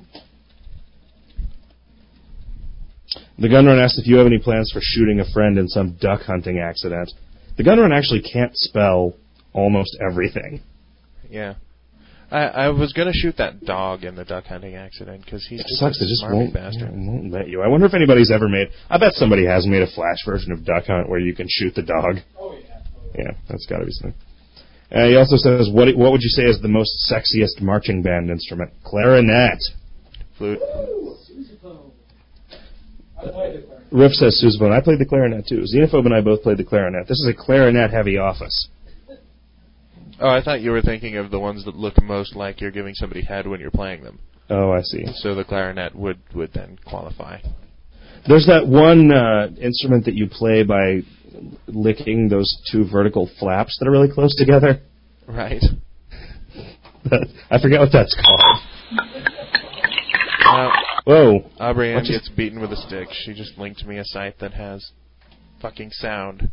The gunrun asked if you have any plans for shooting a friend in some duck hunting accident. The gunrun actually can't spell almost everything. Yeah. I was going to shoot that dog in the duck hunting accident because he's just a smarmy bastard. Won't let you. I wonder if anybody's ever made... I bet somebody has made a Flash version of Duck Hunt where you can shoot the dog. Oh, yeah. Yeah, that's got to be something. He also says, what would you say is the most sexiest marching band instrument? Clarinet. Flute. Sousaphone. I played the clarinet. Riff says sousaphone. I played the clarinet too. Xenophobe and I both played the clarinet. This is a clarinet-heavy office. Oh, I thought you were thinking of the ones that look most like you're giving somebody head when you're playing them. Oh, I see. So the clarinet would then qualify. There's that one instrument that you play by licking those two vertical flaps that are really close together. Right. I forget what that's called. Whoa. Aubrey Ann gets beaten with a stick. She just linked me a site that has fucking sound.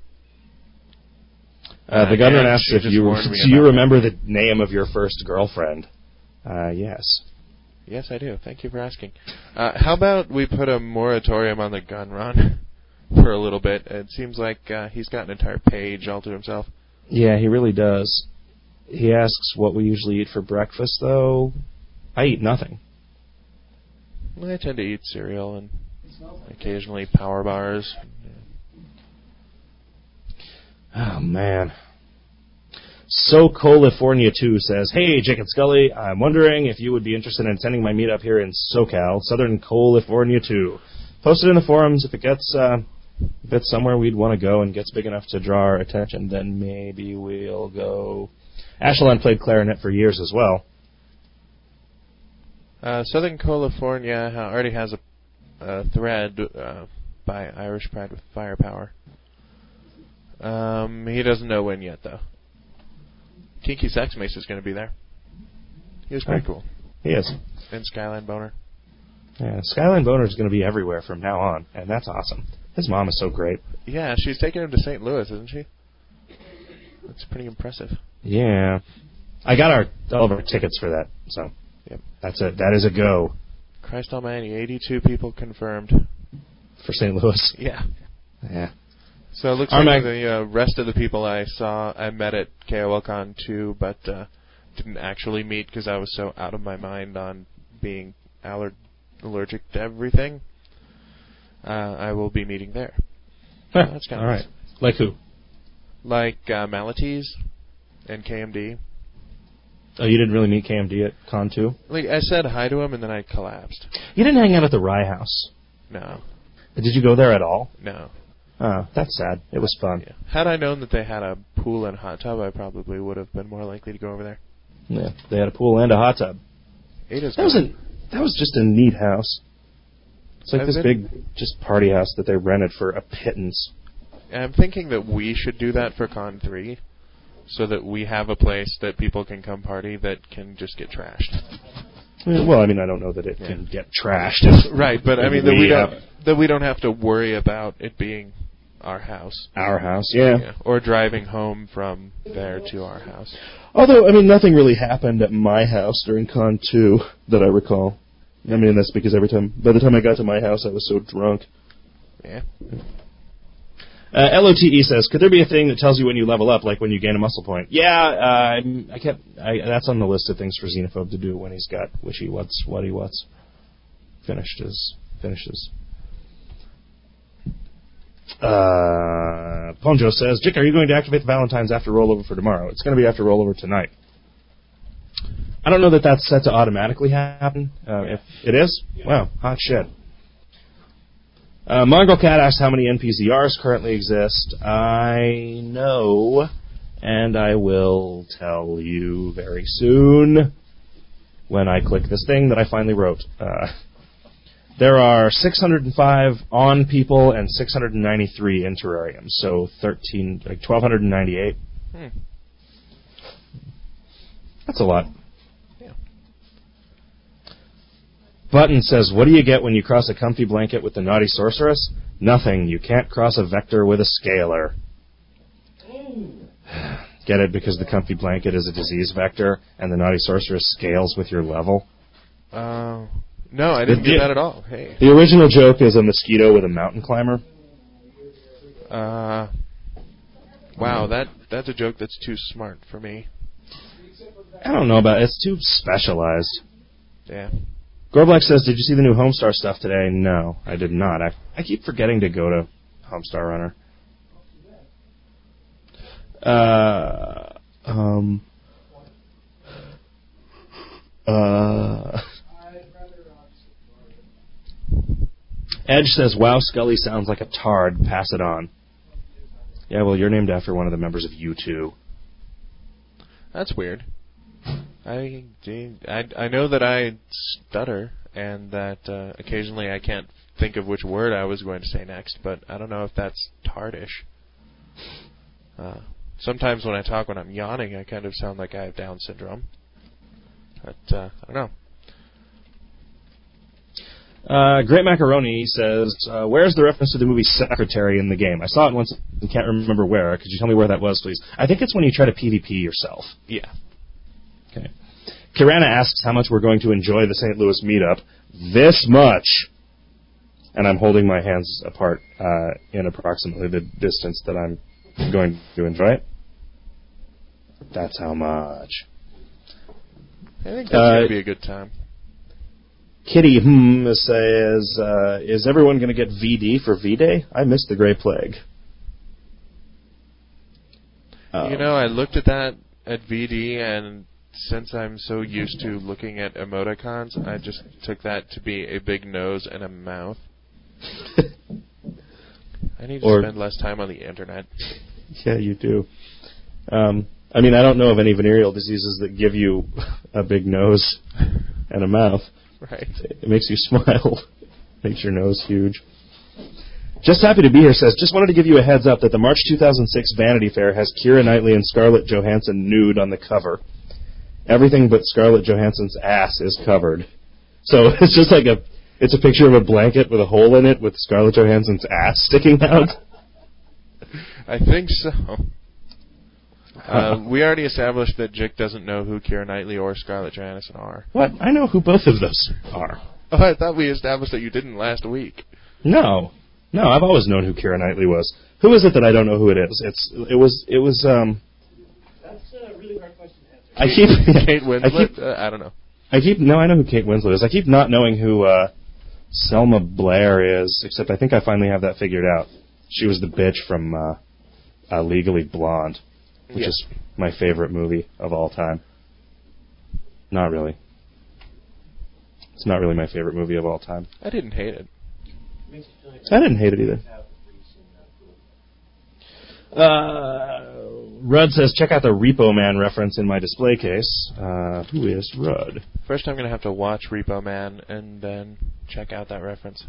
The gunman asks if do you remember the name of your first girlfriend? Yes. Yes, I do. Thank you for asking. How about we put a moratorium on the gun run for a little bit? It seems like he's got an entire page all to himself. Yeah, he really does. He asks what we usually eat for breakfast, though. I eat nothing. I tend to eat cereal and occasionally power bars. Oh, man. So California 2 says, "Hey, Jake and Scully, I'm wondering if you would be interested in attending my meetup here in SoCal, Southern California 2. Post it in the forums. If it's somewhere we'd want to go and gets big enough to draw our attention, then maybe we'll go." Ashland played clarinet for years as well. Southern California already has a thread by Irish Pride with Firepower. He doesn't know when yet, though. Kinky Sex Mace is going to be there. He was pretty cool. He is. And Skyline Boner. Yeah, Skyline Boner is going to be everywhere from now on, and that's awesome. His mom is so great. Yeah, she's taking him to St. Louis, isn't she? That's pretty impressive. Yeah. I got all of our tickets for that, so yep. That's it. That is a go. Christ almighty, 82 people confirmed. For St. Louis? Yeah. Yeah. So it looks like the rest of the people I met at KOLCon 2, but didn't actually meet because I was so out of my mind on being allergic to everything. I will be meeting there. Huh. That's kind of all nice. Right. Like who? Like Malatees and KMD. Oh, you didn't really meet KMD at Con 2? Like I said hi to him and then I collapsed. You didn't hang out at the Rye House? No. Did you go there at all? No. Oh, that's sad. It was fun. Yeah. Had I known that they had a pool and hot tub, I probably would have been more likely to go over there. Yeah, they had a pool and a hot tub. That was just a neat house. It's like this big just party house that they rented for a pittance. I'm thinking that we should do that for Con 3, so that we have a place that people can come party that can just get trashed. Well, I mean, I don't know that it can get trashed. Right, but I mean that we don't have to worry about it being our house. Our house, yeah. Or driving home from there to our house. Although, I mean, nothing really happened at my house during Con 2 that I recall. I mean, that's because by the time I got to my house, I was so drunk. Yeah. LOTE says, could there be a thing that tells you when you level up, like when you gain a muscle point? Yeah, that's on the list of things for Xenophobe to do when he's got wishy what's finishes. Ponjo says, Jick, are you going to activate the Valentine's after rollover for tomorrow? It's going to be after rollover tonight. I don't know that that's set to automatically happen. If it is, wow, hot shit. Mongrel Cat asks how many NPCRs currently exist. I know, and I will tell you very soon when I click this thing that I finally wrote. There are 605 on people and 693 in terrariums, so 1,298. That's a lot. Yeah. Button says, what do you get when you cross a comfy blanket with the naughty sorceress? Nothing. You can't cross a vector with a scalar. Get it? Because the comfy blanket is a disease vector, and the naughty sorceress scales with your level? No, I didn't get that at all. Hey. The original joke is a mosquito with a mountain climber. Wow, that's a joke that's too smart for me. I don't know about it. It's too specialized. Yeah. Gorblack says, did you see the new Homestar stuff today? No, I did not. I keep forgetting to go to Homestar Runner. Edge says, wow, Scully sounds like a tard. Pass it on. Yeah, well, you're named after one of the members of U2. That's weird. I know that I stutter and that occasionally I can't think of which word I was going to say next, but I don't know if that's tardish. Sometimes when I talk when I'm yawning, I kind of sound like I have Down syndrome. But I don't know. Great Macaroni says, where's the reference to the movie Secretary in the game? I saw it once and can't remember where. Could you tell me where that was, please? I think it's when you try to PvP yourself. Yeah. Okay. Kirana asks how much we're going to enjoy the St. Louis meetup. This much. And I'm holding my hands apart in approximately the distance that I'm going to enjoy it. That's how much. I think that's going to be a good time. Kitty says, is everyone going to get VD for V-Day? I missed the Great Plague. I looked at that at VD, and since I'm so used to looking at emoticons, I just took that to be a big nose and a mouth. I need to spend less time on the internet. Yeah, you do. I don't know of any venereal diseases that give you a big nose and a mouth. Right. It makes you smile. Makes your nose huge. Just happy to be here says, just wanted to give you a heads up that the March 2006 Vanity Fair has Keira Knightley and Scarlett Johansson nude on the cover. Everything but Scarlett Johansson's ass is covered. So it's just like it's a picture of a blanket with a hole in it with Scarlett Johansson's ass sticking out. I think so. We already established that Jick doesn't know who Keira Knightley or Scarlett Johansson are. What? I know who both of those are. Oh, I thought we established that you didn't last week. No, I've always known who Keira Knightley was. Who is it that I don't know who it is? It was. That's a really hard question to answer. Kate Winslet? I don't know. I know who Kate Winslet is. I keep not knowing who Selma Blair is, except I think I finally have that figured out. She was the bitch from Legally Blonde, which is my favorite movie of all time. Not really. It's not really my favorite movie of all time. I didn't hate it. I didn't hate it either. Rudd says, check out the Repo Man reference in my display case. Who is Rudd? First I'm going to have to watch Repo Man and then check out that reference.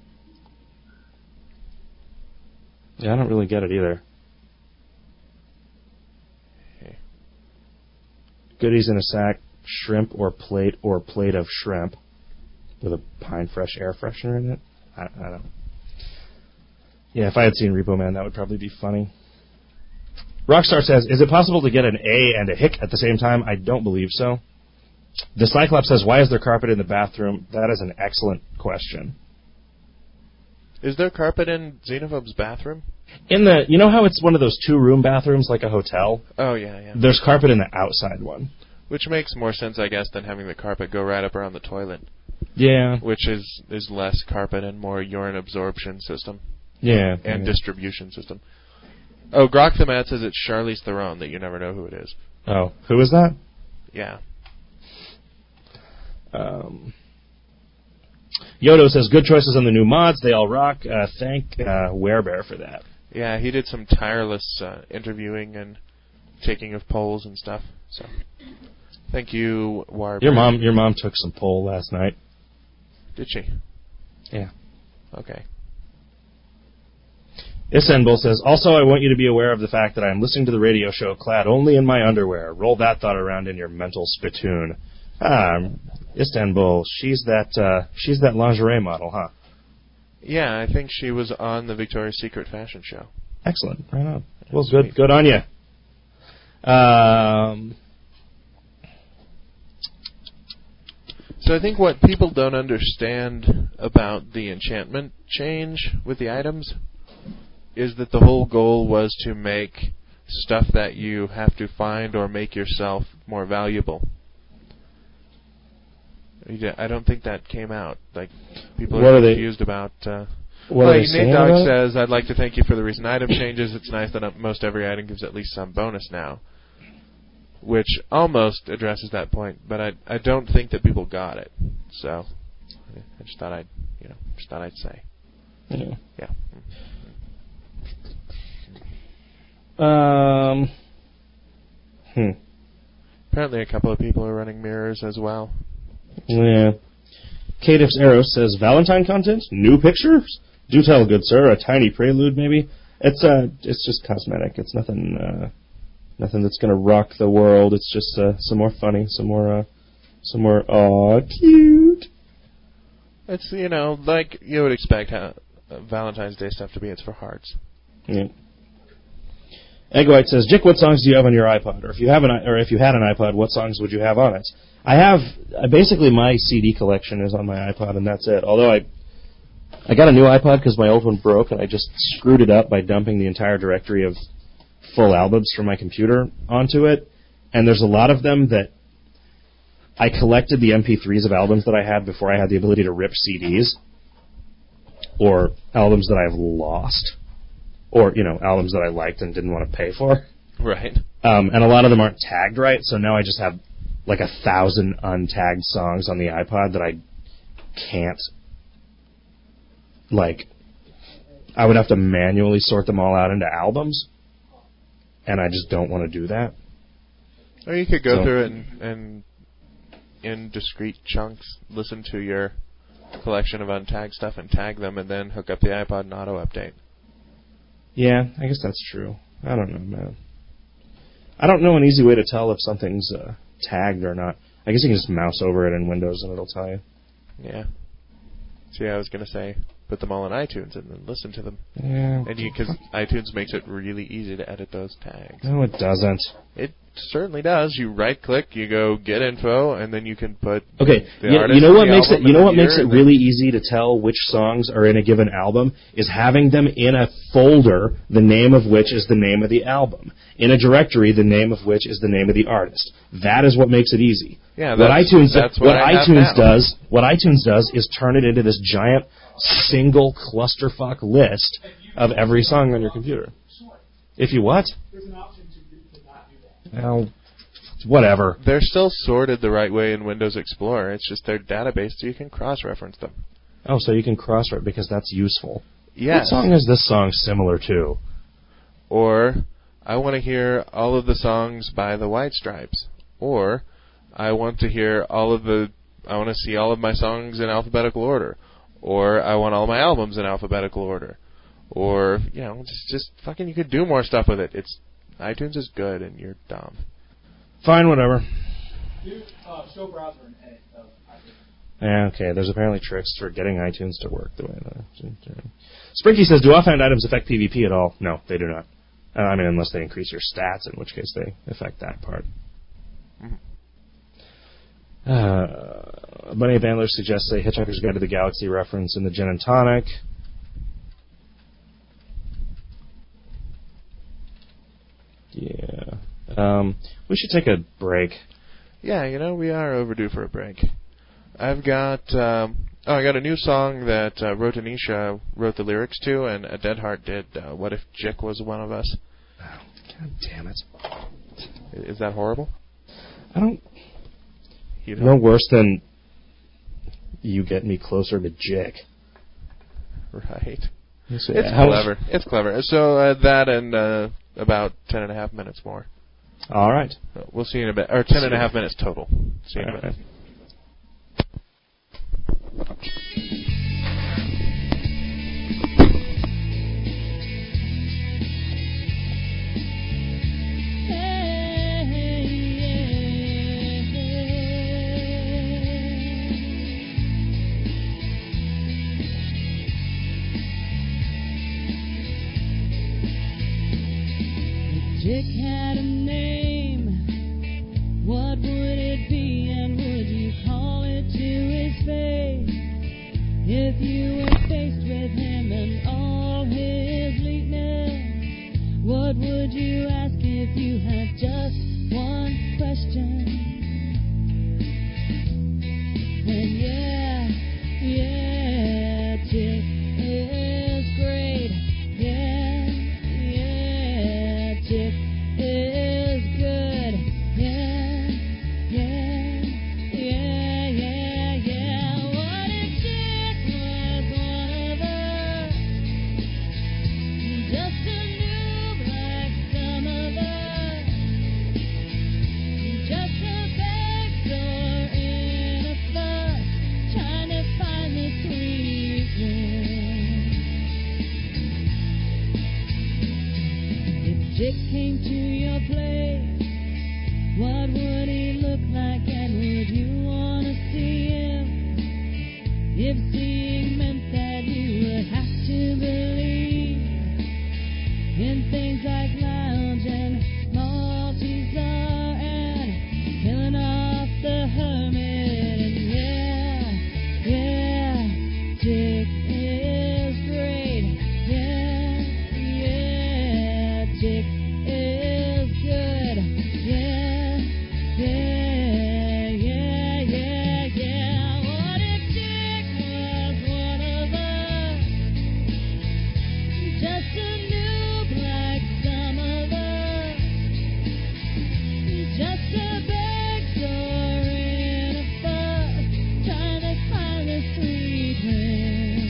Yeah, I don't really get it either. Okay. Goodies in a sack, shrimp or plate of shrimp with a Pine Fresh air freshener in it. I don't know. Yeah, if I had seen Repo Man, that would probably be funny. Rockstar says, is it possible to get an A and a hic at the same time? I don't believe so. The Cyclops says, why is there carpet in the bathroom? That is an excellent question. Is there carpet in Xenophob's bathroom? You know how it's one of those 2-room bathrooms like a hotel? Oh, yeah. There's carpet in the outside one. Which makes more sense, I guess, than having the carpet go right up around the toilet. Yeah. Which is less carpet and more urine absorption system. Yeah. And distribution system. Oh, Grok the Mad says it's Charlize Theron, that you never know who it is. Oh, who is that? Yeah. Yodo says, good choices on the new mods. They all rock. Thank Werebear for that. Yeah, he did some tireless interviewing and taking of polls and stuff. So, thank you, Werebear. Your mom took some poll last night. Did she? Yeah. Okay. Isenbul says, also I want you to be aware of the fact that I am listening to the radio show clad only in my underwear. Roll that thought around in your mental spittoon. Istanbul, she's that lingerie model, huh? Yeah, I think she was on the Victoria's Secret fashion show. Excellent. Right on. Well, good on you. So I think what people don't understand about the enchantment change with the items is that the whole goal was to make stuff that you have to find or make yourself more valuable. I don't think that came out. Like, people are confused about... Nate Dogg says, I'd like to thank you for the recent item changes. It's nice that most every item gives at least some bonus now. Which almost addresses that point, but I don't think that people got it. So, I just thought I'd say. Yeah. Yeah. Apparently a couple of people are running mirrors as well. Yeah. Cadif's Arrow says, Valentine content? New pictures? Do tell, good sir. A tiny prelude, maybe? It's just cosmetic. It's nothing that's going to rock the world. It's just some more funny, some more, aw, cute. It's, like you would expect Valentine's Day stuff to be. It's for hearts. Yeah. Egg White says, Jick, what songs do you have on your iPod? Or if you had an iPod, what songs would you have on it? Basically my CD collection is on my iPod, and that's it. Although I got a new iPod because my old one broke, and I just screwed it up by dumping the entire directory of full albums from my computer onto it. And there's a lot of them that I collected the MP3s of albums that I had before I had the ability to rip CDs, or albums that I've lost, or, albums that I liked and didn't want to pay for. Right. And a lot of them aren't tagged right, so now I just have like 1,000 untagged songs on the iPod that I can't, I would have to manually sort them all out into albums, and I just don't want to do that. Or you could go through it and in discrete chunks, listen to your collection of untagged stuff and tag them, and then hook up the iPod and auto-update. Yeah, I guess that's true. I don't know, man. I don't know an easy way to tell if something's tagged or not. I guess you can just mouse over it in Windows and it'll tell you. Yeah. See, I was going to say, put them all in iTunes and then listen to them. Yeah. And because iTunes makes it really easy to edit those tags. No, it doesn't. It certainly does. You right-click, you go get info, and then you can put okay. the artist. You know what makes it really easy to tell which songs are in a given album is having them in a folder, the name of which is the name of the album, in a directory, the name of which is the name of the artist. That is what makes it easy. Yeah, what iTunes does is turn it into this giant single clusterfuck list of every song on your computer. If you what? There's an option to not do that. Well, whatever. They're still sorted the right way in Windows Explorer. It's just their database, so you can cross-reference them. Oh, so you can cross-reference because that's useful. Yes. What song is this song similar to? Or, I want to hear all of the songs by the White Stripes. Or, I want to see all of my songs in alphabetical order. Or, I want all my albums in alphabetical order. Or, just fucking, you could do more stuff with it. iTunes is good, and you're dumb. Fine, whatever. Show browser and edit of iTunes. Yeah, okay. There's apparently tricks for getting iTunes to work the way that. Sprinky says, do offhand items affect PvP at all? No, they do not. Unless they increase your stats, in which case they affect that part. Bunny Bandler suggests a Hitchhiker's Guide to the Galaxy reference in the Gin and Tonic. Yeah. We should take a break. Yeah, we are overdue for a break. I've got I got a new song that Rotanisha wrote the lyrics to, and A Dead Heart did What If Jick Was One of Us. Oh, God damn it. Is that horrible? I don't... No worse than You Get Me Closer to Jick. Right. It's clever. It's clever. So that and about 10.5 minutes more. All right. We'll see you in a bit. Or 10.5 minutes total. See you in a bit. Jick had a name, what would it be, and would you call it to his face? If you were faced with him and all his bleakness, what would you ask if you had just one question? And yeah, Jick is great, Jick is good, yeah, came to your place, what would he look like and would you want to see him? If seeing meant that you would have to believe in things like lounge and Malteser and killing off the hermit. And yeah, Dick is great. Yeah, Dick is good. Yeah. What if Dick was one of us? Just a noob like some of us. Just a big sore in a fuss, trying to find the sweet ring.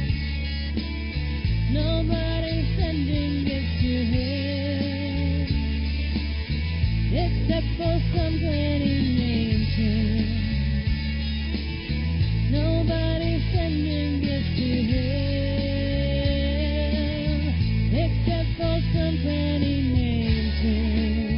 Nobody's sending gifts to him, except for somebody named him. Nobody's sending gifts to him, except for somebody named him.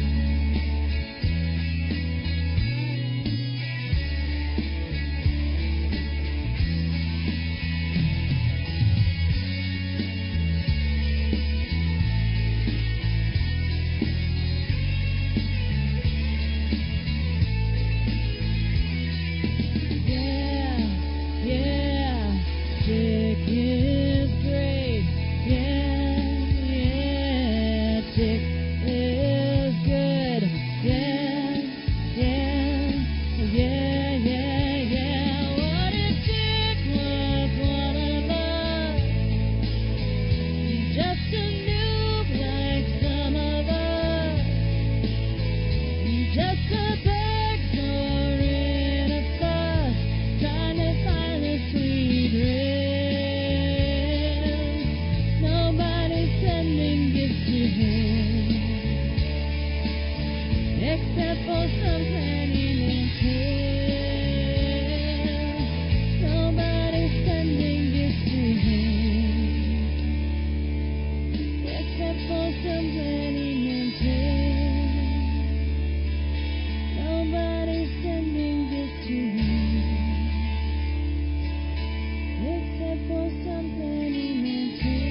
Yeah, Dick is great. Yeah, Dick is good. Yeah. What if Dick was one of us? Just a noob like some of us. Just a big sore in a fuss, trying to find the sweet ring. Nobody's sending gifts to him, except for some penny named Tim. Nobody's sending gifts to him, except for some penny named Tim. Nobody's sending gifts to him, except for somebody named Tim.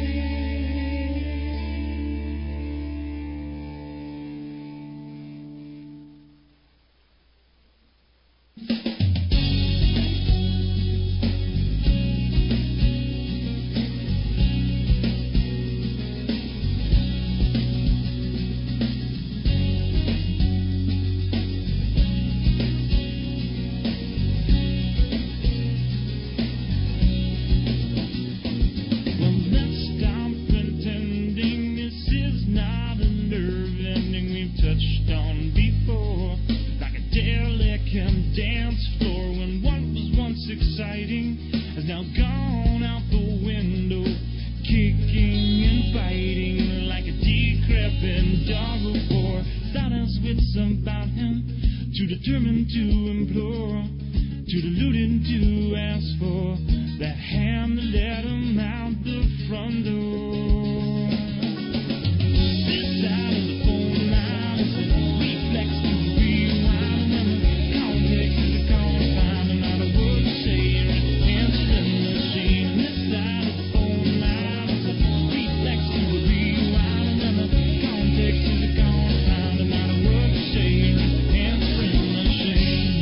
Well, let's stop pretending this is not a nerve ending we've touched on before. Like a derelict dance floor when what was once exciting has now gone out the window, kicking and fighting like a decrepit dog of war. Thought his wits about him, too determined to implore, too deluded to ask for that hand that let him out the front door. This side of the phone line is a reflex to rewind, and the context is a confine, and not a word to say, and it's answering the machine. This side of the phone line is a reflex to rewind, and the context is a confine, and not a word to say, and it's answering the machine.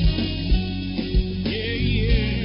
Yeah.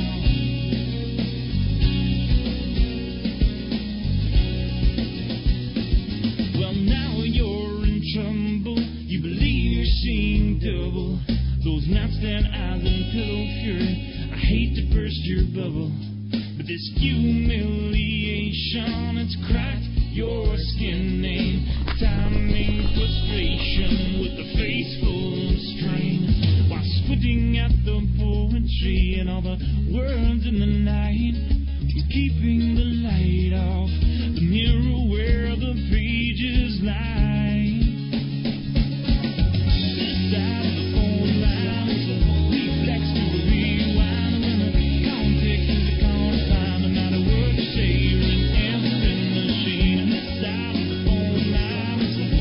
Well, now you're in trouble. You believe you're seeing double. Those nightstand eyes and pillow fury. I hate to burst your bubble, but this humiliation, it's cracked your skin name. Timing frustration with a face full of strain, while squinting at the poetry and all the words in the night, keeping the light off the mirror where the pages lie. This side of the phone line is a reflex to a rewind, when the context is a confine, no matter what you say, you're an answering machine. And this side of the phone line is a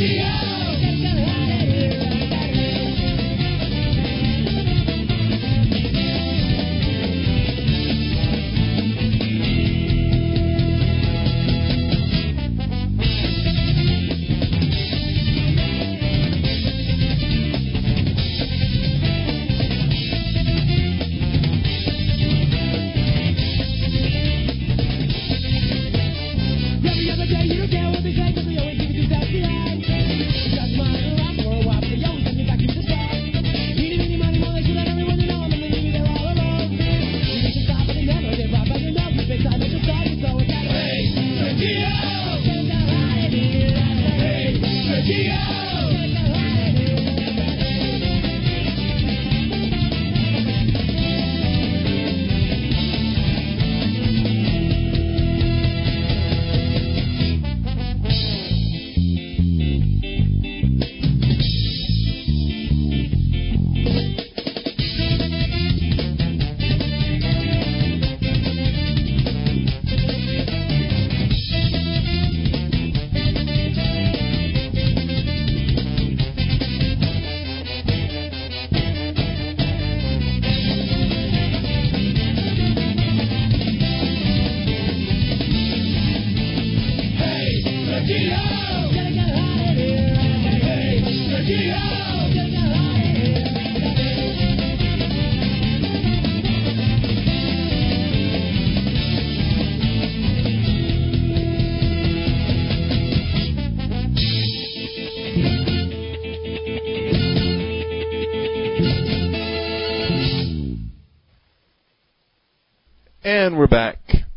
And we're back.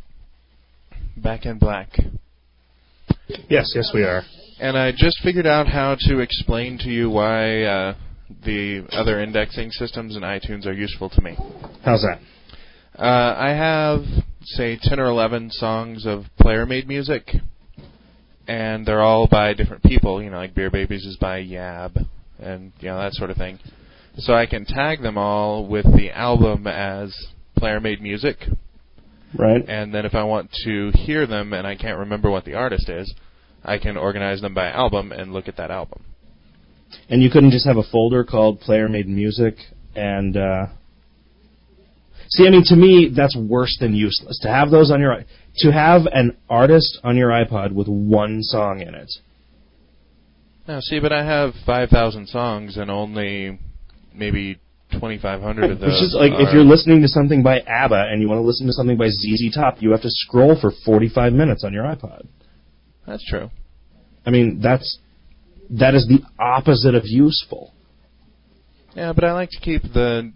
Back in black. Yes, we are. And I just figured out how to explain to you why the other indexing systems in iTunes are useful to me. How's that? I have, say, 10 or 11 songs of player-made music, and they're all by different people. You know, like Beer Babies is by Yab, and that sort of thing. So I can tag them all with the album as player-made music. Right. And then if I want to hear them and I can't remember what the artist is, I can organize them by album and look at that album. And you couldn't just have a folder called Player Made Music and... See, I mean, to me, that's worse than useless. To have those on your... To have an artist on your iPod with one song in it. Now, see, but I have 5,000 songs and only maybe 2,500 of those. It's just like if you're listening to something by ABBA and you want to listen to something by ZZ Top, you have to scroll for 45 minutes on your iPod. That's true. I mean, that is the opposite of useful. Yeah, but I like to keep them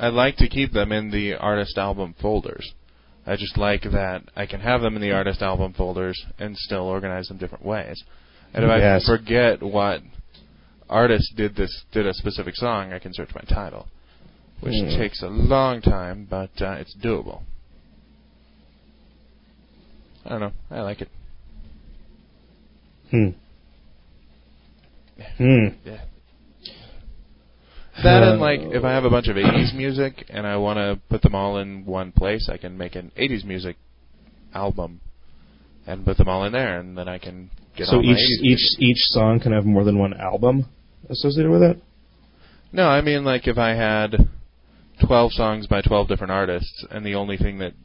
in the artist album folders. I just like that I can have them in the artist album folders and still organize them different ways. And if I forget what artist did a specific song, I can search by title, which takes a long time, but it's doable. I don't know. I like it. Yeah. That and, like, if I have a bunch of 80s music and I want to put them all in one place, I can make an 80s music album and put them all in there, and then I can get all my 80s music. Each song can have more than one album associated with it? No, I mean, like, if I had 12 songs by 12 different artists, and the only thing that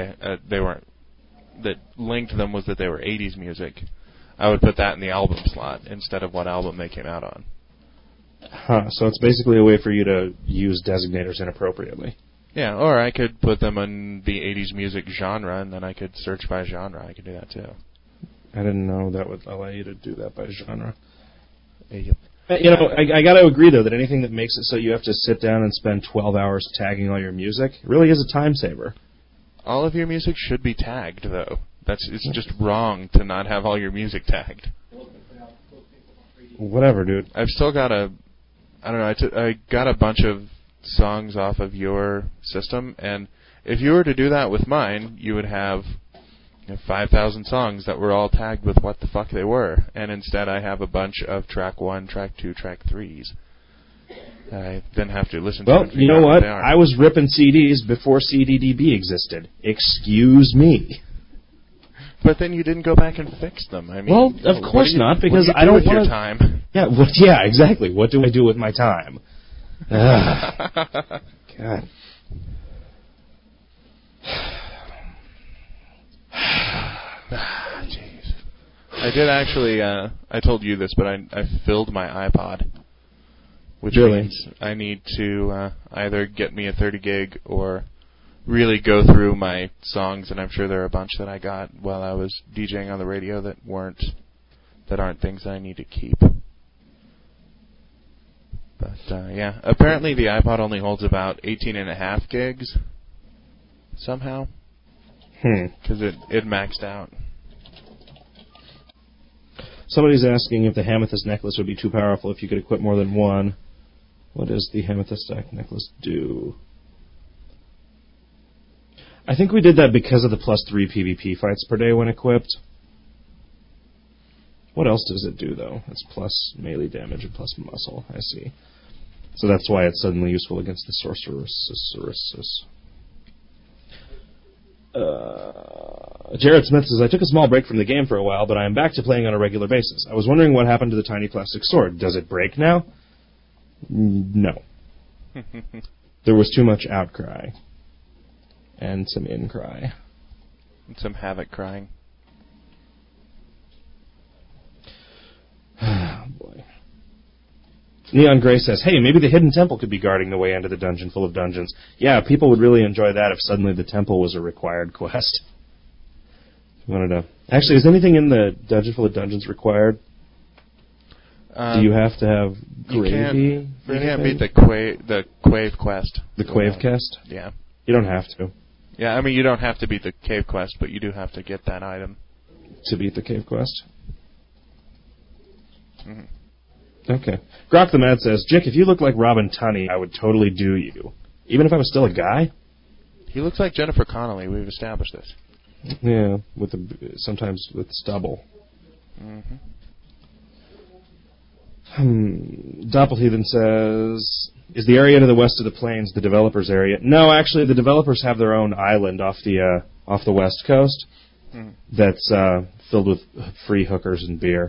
that linked them was that they were 80s music, I would put that in the album slot instead of what album they came out on. Huh, so it's basically a way for you to use designators inappropriately. Yeah, or I could put them in the 80s music genre, and then I could search by genre. I could do that, too. I didn't know that would allow you to do that by genre. Yep. You know, I got to agree, though, that anything that makes it so you have to sit down and spend 12 hours tagging all your music really is a time saver. All of your music should be tagged, though. It's just wrong to not have all your music tagged. Whatever, dude. I've still got I got a bunch of songs off of your system, and if you were to do that with mine, you would have 5,000 songs that were all tagged with what the fuck they were, and instead I have a bunch of track 1, track 2, track 3s. I then have to listen to them. Well, you know what? I was ripping CDs before CDDB existed. Excuse me. But then you didn't go back and fix them. I mean, well, of course not, because I don't want your time. Yeah, exactly. What do I do with my time? God. Jeez. I did actually, I told you this, but I filled my iPod. Which Really? means I need to either get me a 30 gig or really go through my songs, and I'm sure there are a bunch that I got while I was DJing on the radio that aren't things that I need to keep. But yeah, apparently the iPod only holds about 18.5 gigs somehow. Because it maxed out. Somebody's asking if the Amethyst necklace would be too powerful if you could equip more than one. What does the Amethyst necklace do? I think we did that because of the +3 PvP fights per day when equipped. What else does it do, though? It's plus melee damage and plus muscle. I see. So that's why it's suddenly useful against the sorceresses. Jared Smith says, I took a small break from the game for a while, but I am back to playing on a regular basis. I was wondering what happened to the tiny plastic sword. Does it break now? No. There was too much outcry. And some in-cry. And some havoc crying. Oh, boy. Neon Gray says, hey, maybe the Hidden Temple could be guarding the way into the dungeon full of dungeons. Yeah, people would really enjoy that if suddenly the temple was a required quest. Wanted to... Actually, is anything in the dungeon full of dungeons required? Do you have to have gravy? You can't beat the Quave quest. The Quave quest? Yeah. You don't have to. Yeah, I mean, you don't have to beat the cave quest, but you do have to get that item. To beat the cave quest? Mm-hmm. Okay. Grok the Mad says, Jick, if you look like Robin Tunney, I would totally do you. Even if I was still a guy? He looks like Jennifer Connelly. We've established this. Yeah, sometimes with stubble. Mm-hmm. Doppelheathen says, is the area to the west of the plains the developers' area? No, actually, the developers have their own island off the west coast that's filled with free hookers and beer.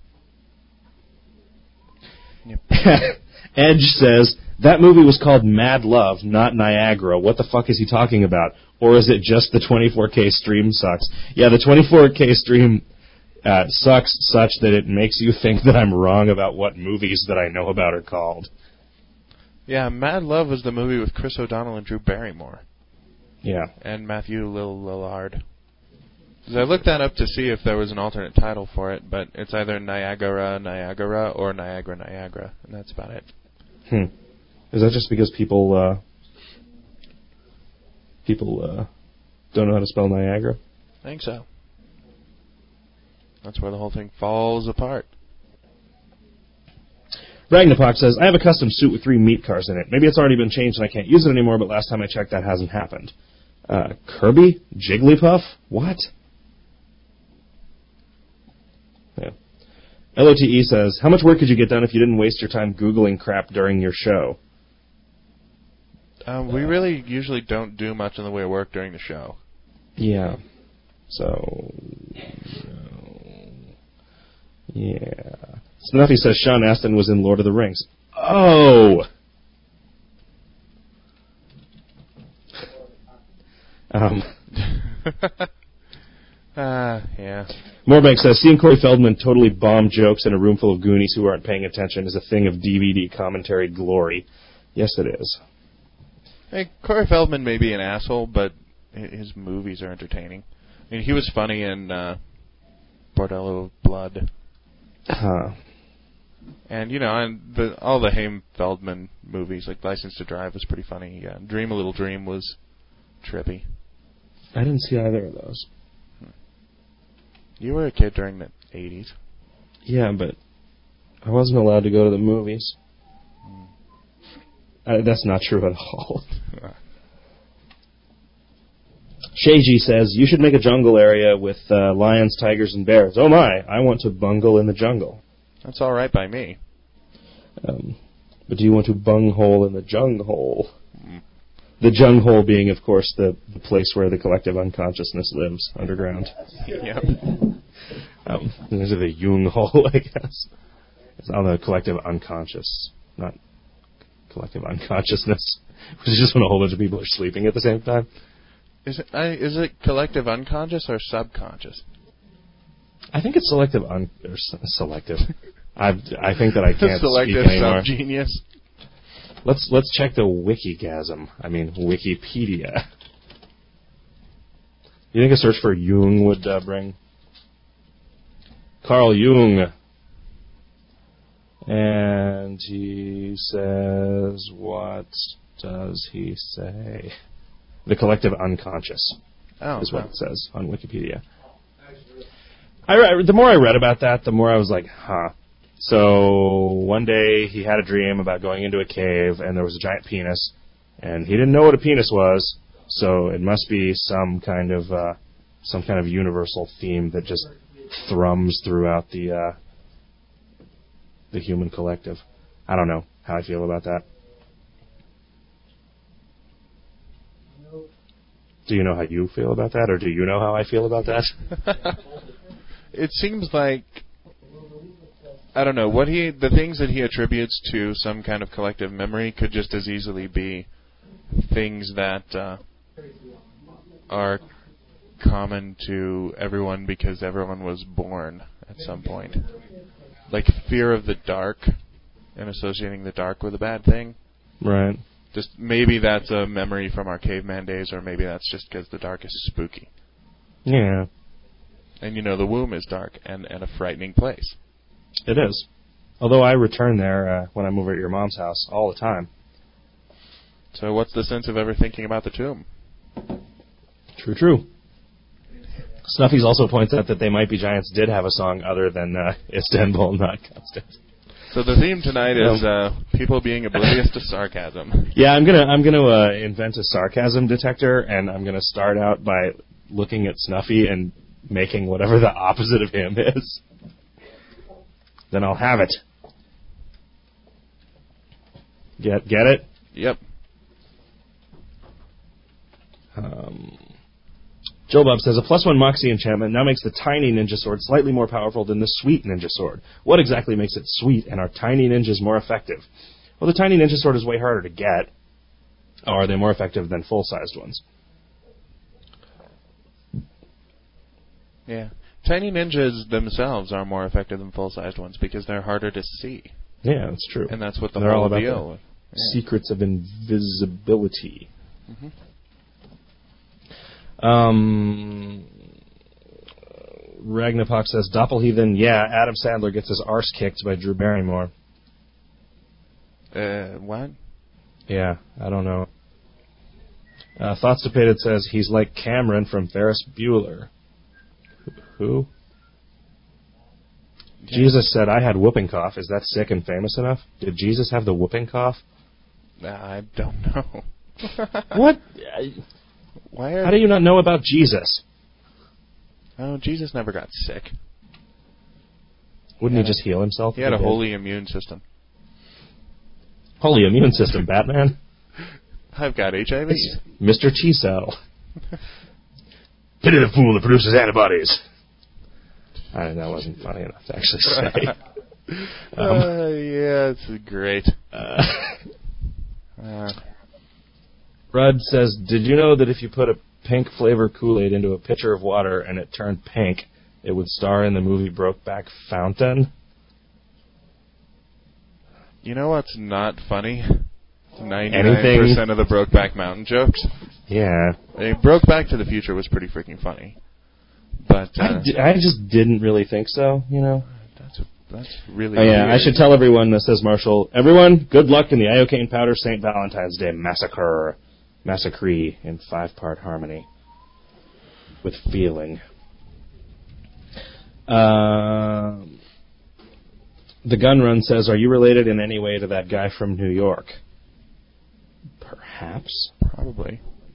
Yep. Edge says, that movie was called Mad Love, not Niagara. What the fuck is he talking about? Or is it just the 24K stream sucks? Yeah, the 24K stream sucks such that it makes you think that I'm wrong about what movies that I know about are called. Yeah, Mad Love was the movie with Chris O'Donnell and Drew Barrymore. Yeah. And Matthew Lillard. I looked that up to see if there was an alternate title for it, but it's either Niagara or Niagara, and that's about it. Is that just because people don't know how to spell Niagara? I think so. That's where the whole thing falls apart. Ragnapok says, I have a custom suit with 3 meat cars in it. Maybe it's already been changed and I can't use it anymore, but last time I checked that hasn't happened. Kirby? Jigglypuff? What? Yeah. LOTE says, how much work could you get done if you didn't waste your time Googling crap during your show? We really usually don't do much in the way of work during the show. Yeah. So... yeah. Snuffy says Sean Astin was in Lord of the Rings. Oh! Yeah. Moorbank says, seeing Corey Feldman totally bomb jokes in a room full of Goonies who aren't paying attention is a thing of DVD commentary glory. Yes, it is. Hey, Corey Feldman may be an asshole, but his movies are entertaining. I mean, he was funny in Bordello of Blood. And, all the Haim Feldman movies, like License to Drive, was pretty funny. Dream a Little Dream was trippy. I didn't see either of those. You were a kid during the 80s. Yeah, but I wasn't allowed to go to the movies. That's not true at all. Sheiji says, you should make a jungle area with lions, tigers, and bears. Oh my, I want to bungle in the jungle. That's all right by me. But do you want to bunghole in the junghole? The junghole being, of course, the place where the collective unconsciousness lives, underground. Yep. These are the Jung hole, I guess. It's on the collective unconscious, not collective unconsciousness, which is just when a whole bunch of people are sleeping at the same time. Is it collective unconscious or subconscious? I think it's selective selective. I think that I can't selective speak anymore. Subgenius. Let's check the Wikigasm. I mean Wikipedia. You think a search for Jung would bring Carl Jung? And he says, what does he say? The collective unconscious is what it says on Wikipedia. The more I read about that, the more I was like, huh. So one day he had a dream about going into a cave and there was a giant penis, and he didn't know what a penis was, so it must be some kind of universal theme that just thrums throughout the human collective. I don't know how I feel about that. Do you know how you feel about that, or do you know how I feel about that? It seems like, I don't know, the things that he attributes to some kind of collective memory could just as easily be things that are common to everyone because everyone was born at some point. Like fear of the dark and associating the dark with a bad thing. Right. Just maybe that's a memory from our caveman days, or maybe that's just because the dark is spooky. Yeah. And the womb is dark and a frightening place. It is. Although I return there when I'm over at your mom's house all the time. So what's the sense of ever thinking about the tomb? True. Snuffy's also points out that They Might Be Giants did have a song other than Istanbul, not Constance. So the theme tonight is people being oblivious to sarcasm. Yeah, I'm gonna invent a sarcasm detector, and I'm gonna start out by looking at Snuffy and making whatever the opposite of him is. Then I'll have it. Get it? Yep. Joe Bob says, a +1 Moxie enchantment now makes the tiny ninja sword slightly more powerful than the sweet ninja sword. What exactly makes it sweet, and are tiny ninjas more effective? Well, the tiny ninja sword is way harder to get. Or are they more effective than full-sized ones? Yeah. Tiny ninjas themselves are more effective than full-sized ones because they're harder to see. Yeah, that's true. And that's what the They're all whole about deal. The secrets of invisibility. Mm-hmm. Ragnapok says, Doppelheathen, yeah, Adam Sandler gets his arse kicked by Drew Barrymore. What? Yeah, I don't know. Thoughts Debated says, he's like Cameron from Ferris Bueller. Who? Yeah. Jesus said, I had whooping cough. Is that sick and famous enough? Did Jesus have the whooping cough? I don't know. What? How do you not know about Jesus? Oh, Jesus never got sick. Wouldn't he just heal himself? He had a holy immune system. Holy immune system, Batman? I've got HIV. It's Mr. T-Cell. Pity the fool that produces antibodies. That wasn't funny enough to actually say. Yeah, it's great. Rudd says, did you know that if you put a pink flavor Kool-Aid into a pitcher of water and it turned pink, it would star in the movie Brokeback Mountain? You know what's not funny? 99% of the Brokeback Mountain jokes. Yeah. Brokeback to the Future was pretty freaking funny. But I just didn't really think so, That's really Oh, yeah, weird. I should tell everyone, says Marshall, everyone, good luck in the Iocane Powder St. Valentine's Day Massacre in 5-part harmony with feeling. The Gun Run says, are you related in any way to that guy from New York? Perhaps. Probably.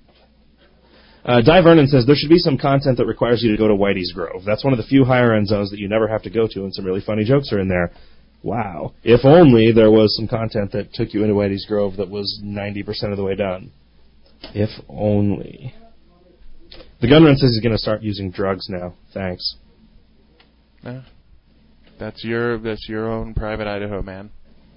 Di Vernon says, there should be some content that requires you to go to Whitey's Grove. That's one of the few higher-end zones that you never have to go to, and some really funny jokes are in there. Wow. If only there was some content that took you into Whitey's Grove that was 90% of the way done. If only. The Gunrun says he's going to start using drugs now. Thanks. That's your own private Idaho, man.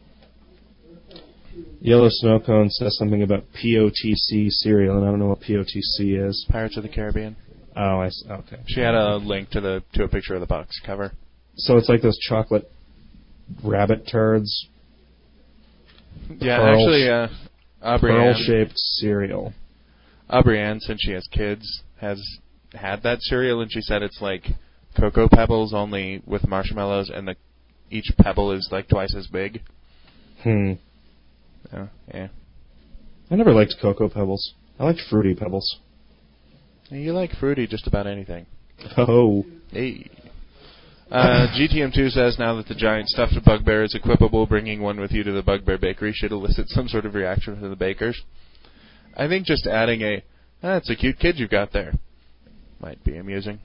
Yellow Snow Cone says something about POTC cereal, and I don't know what POTC is. Pirates of the Caribbean. Oh, okay. She had a link to a picture of the box cover. So it's like those chocolate rabbit turds. Yeah, actually, Aubrey Ann, pearl-shaped cereal. Aubrey Ann, since she has kids, has had that cereal, and she said it's like Cocoa Pebbles, only with marshmallows, and each pebble is like twice as big. Oh, yeah. I never liked Cocoa Pebbles. I liked Fruity Pebbles. You like fruity just about anything. Oh. Hey. GTM2 says, now that the giant stuffed bugbear is equipable, bringing one with you to the Bugbear Bakery should elicit some sort of reaction from the bakers. I think just adding it's a cute kid you've got there might be amusing.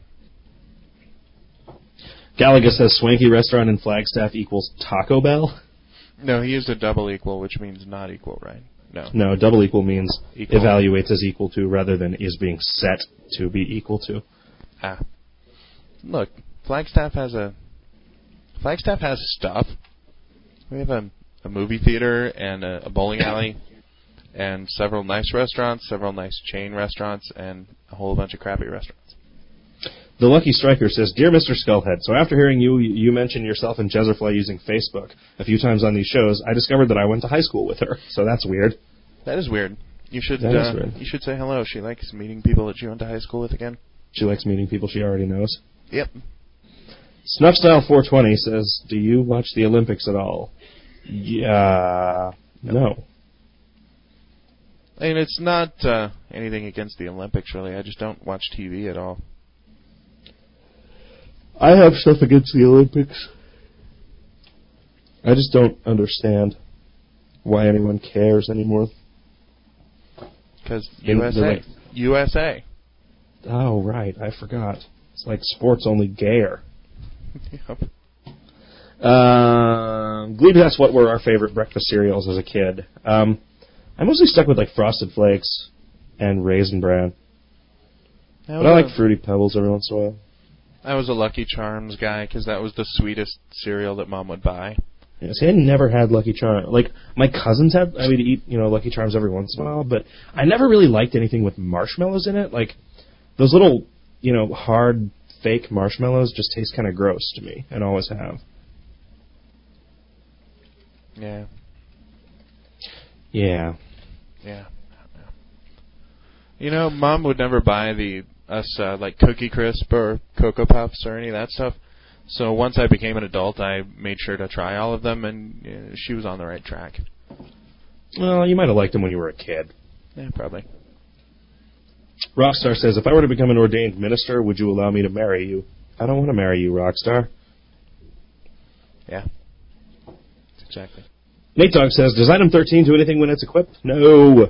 Gallagher says swanky restaurant in Flagstaff equals Taco Bell. No, he used a double equal, which means not equal, right? No, double equal means equal. Evaluates as equal to rather than is being set to be equal to. Look, Flagstaff has stuff. We have a movie theater and a bowling alley and several nice restaurants, several nice chain restaurants, and a whole bunch of crappy restaurants. The Lucky Striker says, Dear Mr. Skullhead, so after hearing you mention yourself and Jezerfly using Facebook a few times on these shows, I discovered that I went to high school with her. So that's weird. That is weird. You should you should say hello. She likes meeting people that she went to high school with again. She likes meeting people she already knows. Yep. Snuffstyle420 says, do you watch the Olympics at all? Yeah. No. I mean, it's not anything against the Olympics, really. I just don't watch TV at all. I have stuff against the Olympics. I just don't understand why anyone cares anymore. Because USA. USA. Oh, right. I forgot. It's like sports only gayer. Yep. Glebe asked what were our favorite breakfast cereals as a kid. I mostly stuck with like Frosted Flakes and Raisin Bran. But I like Fruity Pebbles every once in a while. I was a Lucky Charms guy because that was the sweetest cereal that Mom would buy. Yeah, see, I never had Lucky Charms. Like, my cousins had, I would eat, Lucky Charms every once in a while, but I never really liked anything with marshmallows in it. Like, those little, hard, fake marshmallows just taste kind of gross to me, and always have. Yeah. Yeah. Yeah. Mom would never buy us like Cookie Crisp or Cocoa Puffs or any of that stuff. So once I became an adult, I made sure to try all of them, and she was on the right track. Well, you might have liked them when you were a kid. Yeah, probably. Rockstar says, if I were to become an ordained minister, would you allow me to marry you? I don't want to marry you, Rockstar. Yeah. Exactly. Nate Dogg says, does item 13 do anything when it's equipped? No.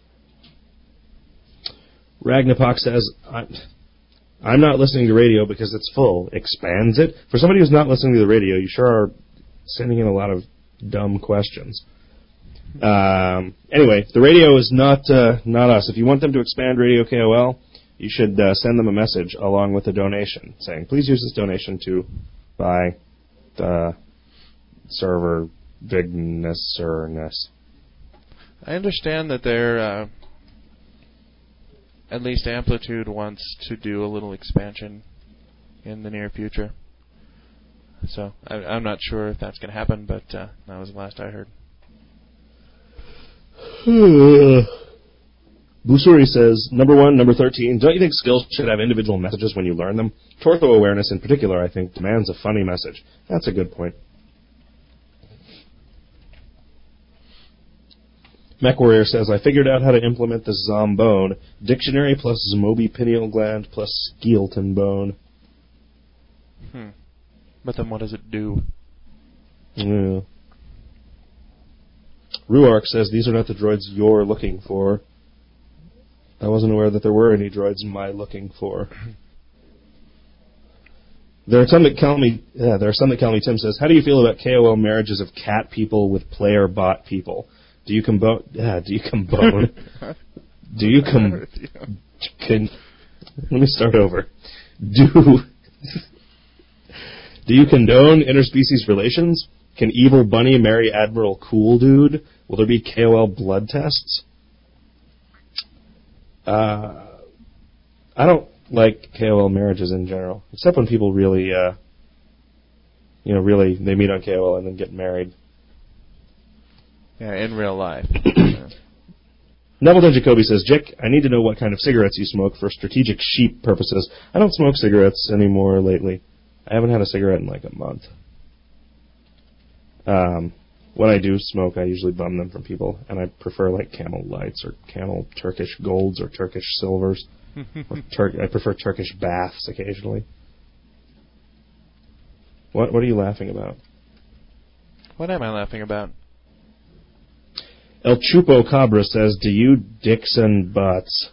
Ragnapok says, I'm not listening to radio because it's full. Expands it? For somebody who's not listening to the radio, you sure are sending in a lot of dumb questions. Anyway, the radio is not us. If you want them to expand Radio KOL, you should send them a message along with a donation saying, please use this donation to buy the server Vignesserness. I understand that they're... at least Amplitude wants to do a little expansion in the near future. So I'm not sure if that's going to happen, but that was the last I heard. Busuri says, number 1, number 13, don't you think skills should have individual messages when you learn them? Tortho awareness in particular, I think, demands a funny message. That's a good point. MechWarrior says, I figured out how to implement the Zombone. Dictionary plus Zamobi pineal gland plus skeleton bone. But then what does it do? Yeah. Ruark says, these are not the droids you're looking for. I wasn't aware that there were any droids my looking for. There are some that call me Tim says, how do you feel about KOL marriages of cat people with player bot people? Do you combone? Let me start over. Do you condone interspecies relations? Can Evil Bunny marry Admiral Cool Dude? Will there be KOL blood tests? I don't like KOL marriages in general, except when people really, really, they meet on KOL and then get married. Yeah, in real life. Neville Jacoby says, Jick, I need to know what kind of cigarettes you smoke for strategic sheep purposes. I don't smoke cigarettes anymore lately. I haven't had a cigarette in like a month. When I do smoke, I usually bum them from people, and I prefer like Camel Lights or Camel Turkish Golds or Turkish Silvers. I prefer Turkish Baths occasionally. What are you laughing about? What am I laughing about? El Chupo Cabra says, do you dicks and butts?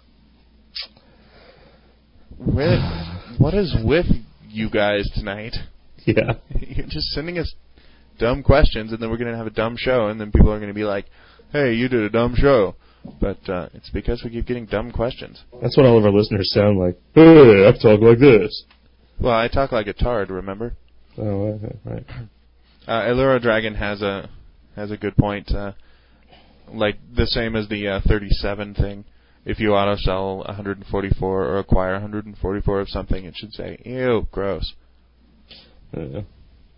What is with you guys tonight? Yeah. You're just sending us dumb questions, and then we're going to have a dumb show, and then people are going to be like, hey, you did a dumb show. But it's because we keep getting dumb questions. That's what all of our listeners sound like. Hey, I talk like this. Well, I talk like a tard, remember? Oh, okay, right. Allura Dragon has a good point. Like the same as the 37 thing. If you auto sell 144 or acquire 144 of something, it should say, ew, gross. The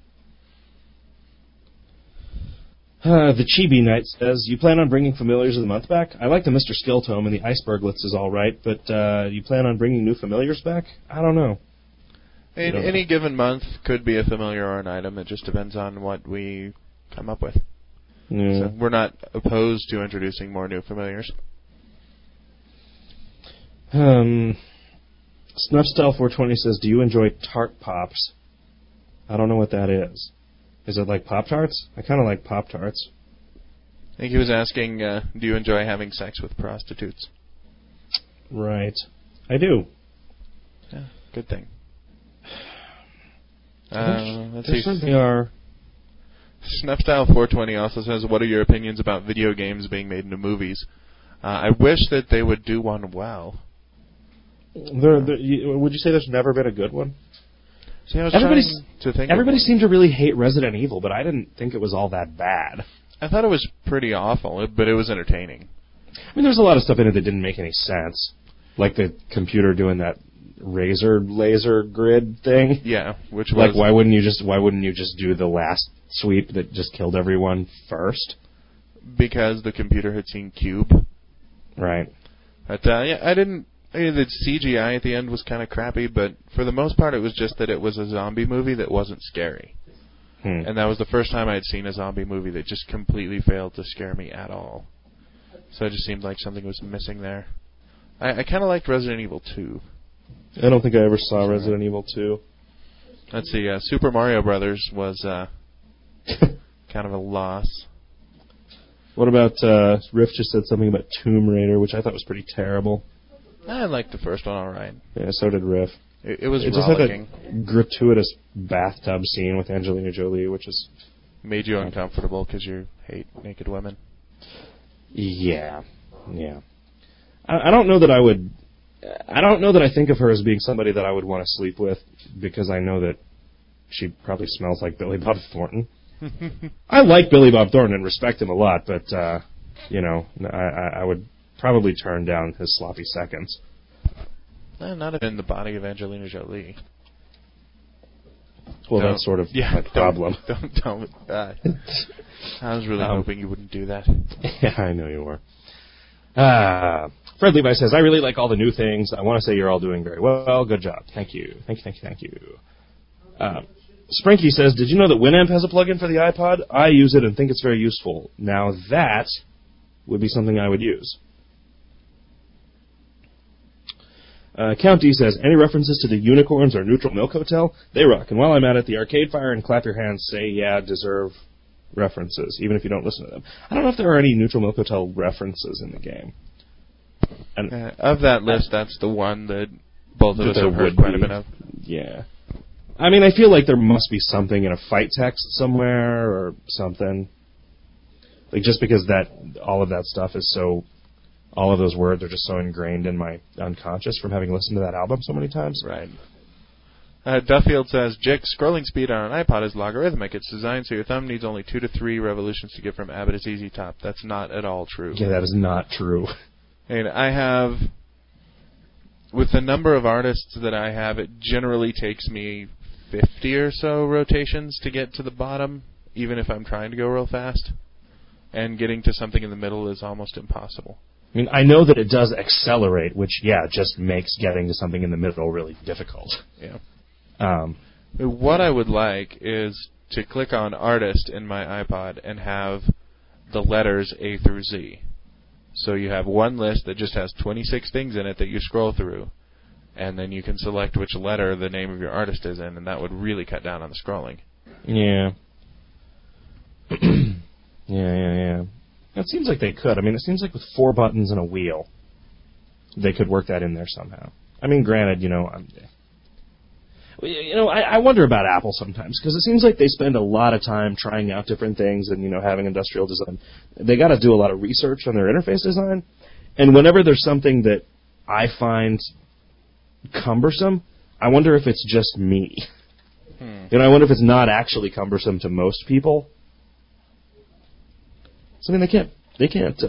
Chibi Knight says, you plan on bringing Familiars of the Month back? I like the Mr. Skill Tome, and the Iceberglets is all right, but you plan on bringing new Familiars back? I don't know. Any given month could be a familiar or an item. It just depends on what we come up with. Yeah. So we're not opposed to introducing more new familiars. Snuffstyle420 says, do you enjoy Tart Pops? I don't know what that is. Is it like Pop-Tarts? I kind of like Pop-Tarts. I think he was asking, do you enjoy having sex with prostitutes? Right. I do. Yeah, good thing. Let's There see. certainly are. Snuffstyle420 also says, what are your opinions about video games being made into movies? I wish that they would do one well. Would you say there's never been a good one? See, I was Everybody seemed to really hate Resident Evil, but I didn't think it was all that bad. I thought it was pretty awful, but it was entertaining. I mean, there's a lot of stuff in it that didn't make any sense. Like the computer doing that razor laser grid thing. Yeah, which was... Like, why wouldn't you just do the last sweep that just killed everyone first? Because the computer had seen Cube. Right. But, yeah, the CGI at the end was kind of crappy, but for the most part it was just that it was a zombie movie that wasn't scary. And that was the first time I had seen a zombie movie that just completely failed to scare me at all. So it just seemed like something was missing there. I kind of liked Resident Evil 2. I don't think I ever saw Resident Evil 2. Let's see, Super Mario Brothers was kind of a loss. What about, Riff just said something about Tomb Raider, which I thought was pretty terrible. I liked the first one alright. Yeah, so did Riff. It was rollicking. Just had that gratuitous bathtub scene with Angelina Jolie, which is... Made you uncomfortable because you hate naked women. Yeah. I don't know that I would... I don't know that I think of her as being somebody that I would want to sleep with, because I know that she probably smells like Billy Bob Thornton. I like Billy Bob Thornton and respect him a lot, but, I would probably turn down his sloppy seconds. Not in the body of Angelina Jolie. Well, that's sort of my problem. Don't. I was really hoping you wouldn't do that. Yeah, I know you were. Fred Levi says, I really like all the new things. I want to say you're all doing very well. Good job. Thank you. Thank you. Sprinky says, did you know that Winamp has a plugin for the iPod? I use it and think it's very useful. Now that would be something I would use. Count D says, any references to the Unicorns or Neutral Milk Hotel? They rock. And while I'm at it, the Arcade Fire and Clap Your Hands say, yeah, deserve references, even if you don't listen to them. I don't know if there are any Neutral Milk Hotel references in the game. And of that list, that's the one that both of us have heard quite a bit of. Yeah. I mean, I feel like there must be something in a fight text somewhere or something. Like, just because all of that stuff is so... All of those words are just so ingrained in my unconscious from having listened to that album so many times. Right. Duffield says, Jick, scrolling speed on an iPod is logarithmic. It's designed so your thumb needs only 2 to 3 revolutions to get from A to ZZ Top. That's not at all true. Yeah, that is not true. And I have, with the number of artists that I have, it generally takes me 50 or so rotations to get to the bottom, even if I'm trying to go real fast. And getting to something in the middle is almost impossible. I mean, I know that it does accelerate, which, just makes getting to something in the middle really difficult. Yeah. Um, What I would like is to click on Artist in my iPod and have the letters A through Z. So you have one list that just has 26 things in it that you scroll through, and then you can select which letter the name of your artist is in, and that would really cut down on the scrolling. Yeah. Yeah. It seems like they could. I mean, it seems like with 4 buttons and a wheel, they could work that in there somehow. I mean, granted, I wonder about Apple sometimes, because it seems like they spend a lot of time trying out different things and, having industrial design. They got to do a lot of research on their interface design, and whenever there's something that I find cumbersome, I wonder if it's just me. I wonder if it's not actually cumbersome to most people. So, I mean, they can't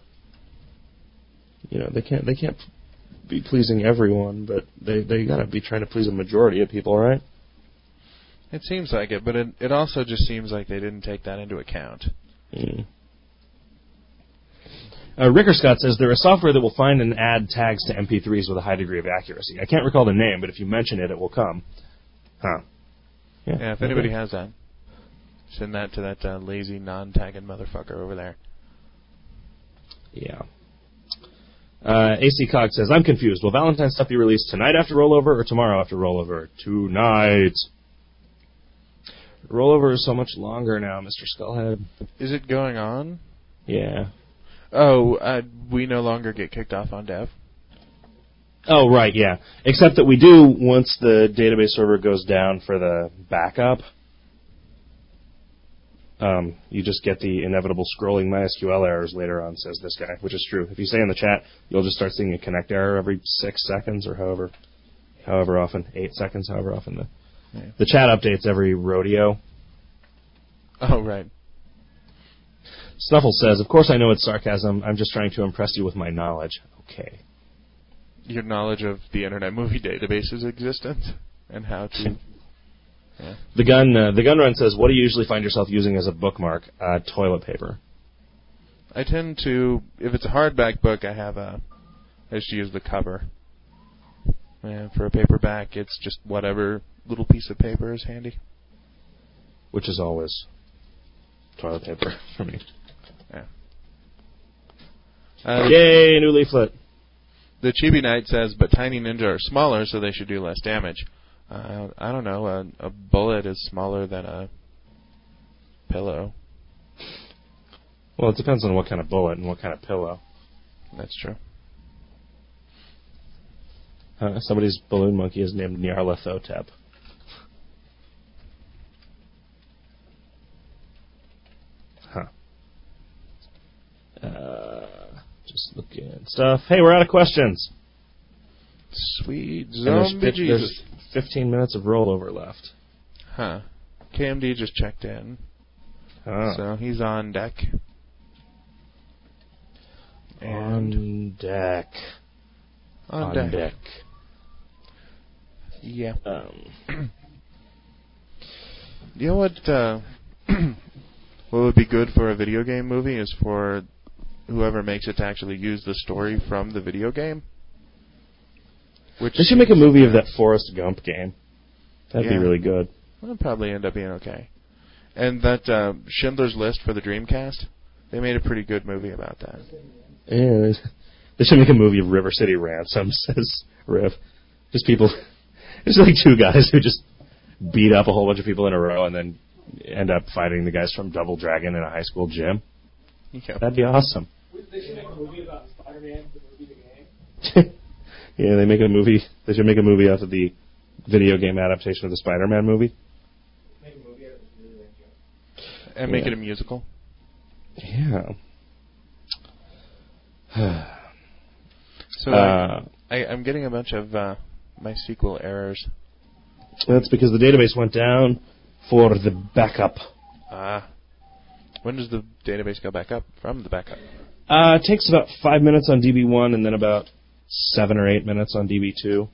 be pleasing everyone, but they gotta be trying to please a majority of people, right? It seems like it, but it also just seems like they didn't take that into account. Ricker Scott says, there is software that will find and add tags to MP3s with a high degree of accuracy. I can't recall the name, but if you mention it, it will come. Huh. Yeah, if anybody has that, send that to that lazy, non-tagging motherfucker over there. Yeah. AC Cog says, I'm confused. Will Valentine's stuff be released tonight after rollover or tomorrow after rollover? Tonight. Rollover is so much longer now, Mr. Skullhead. Is it going on? Yeah. Oh, we no longer get kicked off on dev? Oh, right, yeah. Except that we do once the database server goes down for the backup. You just get the inevitable scrolling MySQL errors later on, says this guy, which is true. If you say in the chat, you'll just start seeing a connect error every 6 seconds or however often, 8 seconds, however often. The chat updates every rodeo. Oh, right. Snuffle says, of course I know it's sarcasm. I'm just trying to impress you with my knowledge. Okay. Your knowledge of the Internet Movie Database's existence and how to... Yeah. The gun run says, what do you usually find yourself using as a bookmark? Toilet paper. I tend to, if it's a hardback book, I just use the cover. And for a paperback, it's just whatever little piece of paper is handy. Which is always toilet paper for me. Yeah. Yay, new leaflet. The Chibi Knight says, but Tiny Ninja are smaller, so they should do less damage. I don't know. A bullet is smaller than a pillow. Well, it depends on what kind of bullet and what kind of pillow. That's true. Somebody's balloon monkey is named Nyarlathotep. Huh. Just looking at stuff. Hey, we're out of questions. Sweet zombie Jesus. There's 15 minutes of rollover left. Huh. KMD just checked in. So he's on deck. On deck. On deck. Yeah. You know what? What would be good for a video game movie is for whoever makes it to actually use the story from the video game. They should make a movie of that Forrest Gump game. That'd be really good. That'll probably end up being okay. And that Schindler's List for the Dreamcast, they made a pretty good movie about that. Yeah, they should make a movie of River City Ransom, says Riv. Just people, there's like 2 guys who just beat up a whole bunch of people in a row and then end up fighting the guys from Double Dragon in a high school gym. Yeah. That'd be awesome. They should make a movie about Spider-Man, the movie, the game. Yeah, they should make a movie out of the video game adaptation of the Spider-Man movie. Make a movie out of this really lame joke. And make it a musical. Yeah. So I'm getting a bunch of MySQL errors. That's because the database went down for the backup. When does the database go back up from the backup? It takes about 5 minutes on DB1 and then about 7 or 8 minutes on DB2.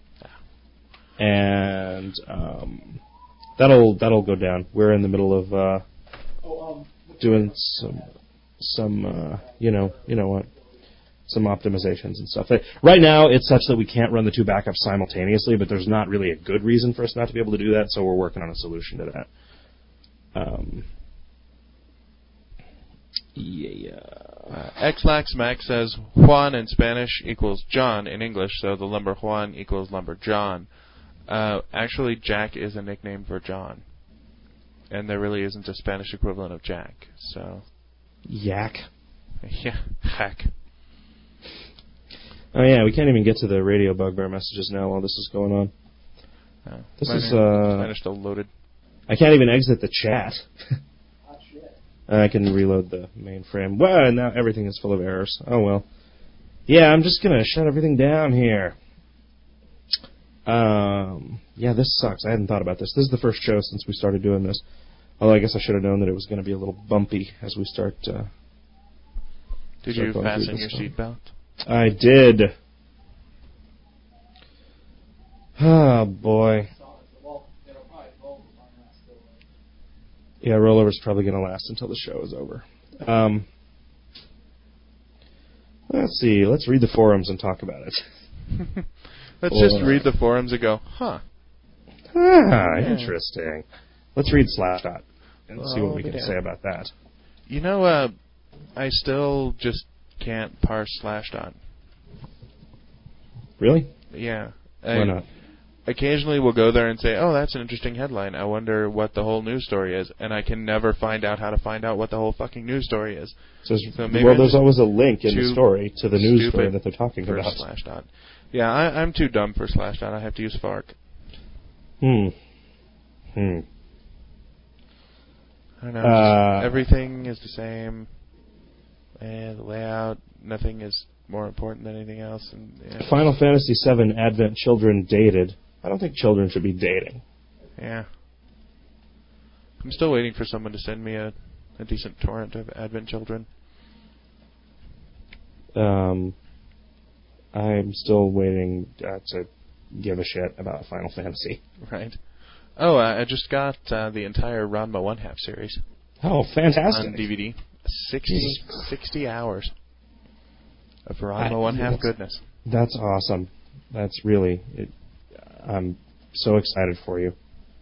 And that'll go down. We're in the middle of doing some you know what, some optimizations and stuff. Right now, it's such that we can't run the two backups simultaneously, but there's not really a good reason for us not to be able to do that, so we're working on a solution to that. Xlax Max says Juan in Spanish equals John in English, so the lumber Juan equals lumber John. Actually, Jack is a nickname for John, and there really isn't a Spanish equivalent of Jack. So, Yak. Yeah, hack. Oh yeah, we can't even get to the radio bugbear messages now while this is going on. This is mine are still loaded. I can't even exit the chat. I can reload the mainframe. Well, now everything is full of errors. Oh well. Yeah, I'm just gonna shut everything down here. Yeah, this sucks. I hadn't thought about this. This is the first show since we started doing this. Although I guess I should have known that it was going to be a little bumpy as we start. Did you fasten your seatbelt? I did. Oh boy. Yeah, rollover's probably going to last until the show is over. Let's see. Let's read the forums and talk about it. Let's just read the forums and go, Interesting. Let's read Slashdot and see what we can say about that. You know, I still just can't parse Slashdot. Really? Yeah. Why not? Occasionally we'll go there and say, oh, that's an interesting headline. I wonder what the whole news story is. And I can never find out how to find out what the whole fucking news story is. So maybe there's always a link in the story to the news story that they're talking about. Slashdot. Yeah, I'm too dumb for Slashdot. I have to use Fark. I don't know. Everything is the same. And the layout, nothing is more important than anything else. And, yeah. Final Fantasy VII Advent Children dated. I don't think children should be dating. Yeah. I'm still waiting for someone to send me a decent torrent of Advent Children. I'm still waiting to give a shit about Final Fantasy. Right. Oh, I just got the entire Ranma 1/2 series. Oh, fantastic. On DVD. 60 hours of Ranma 1/2 goodness. That's awesome. That's really... I'm so excited for you.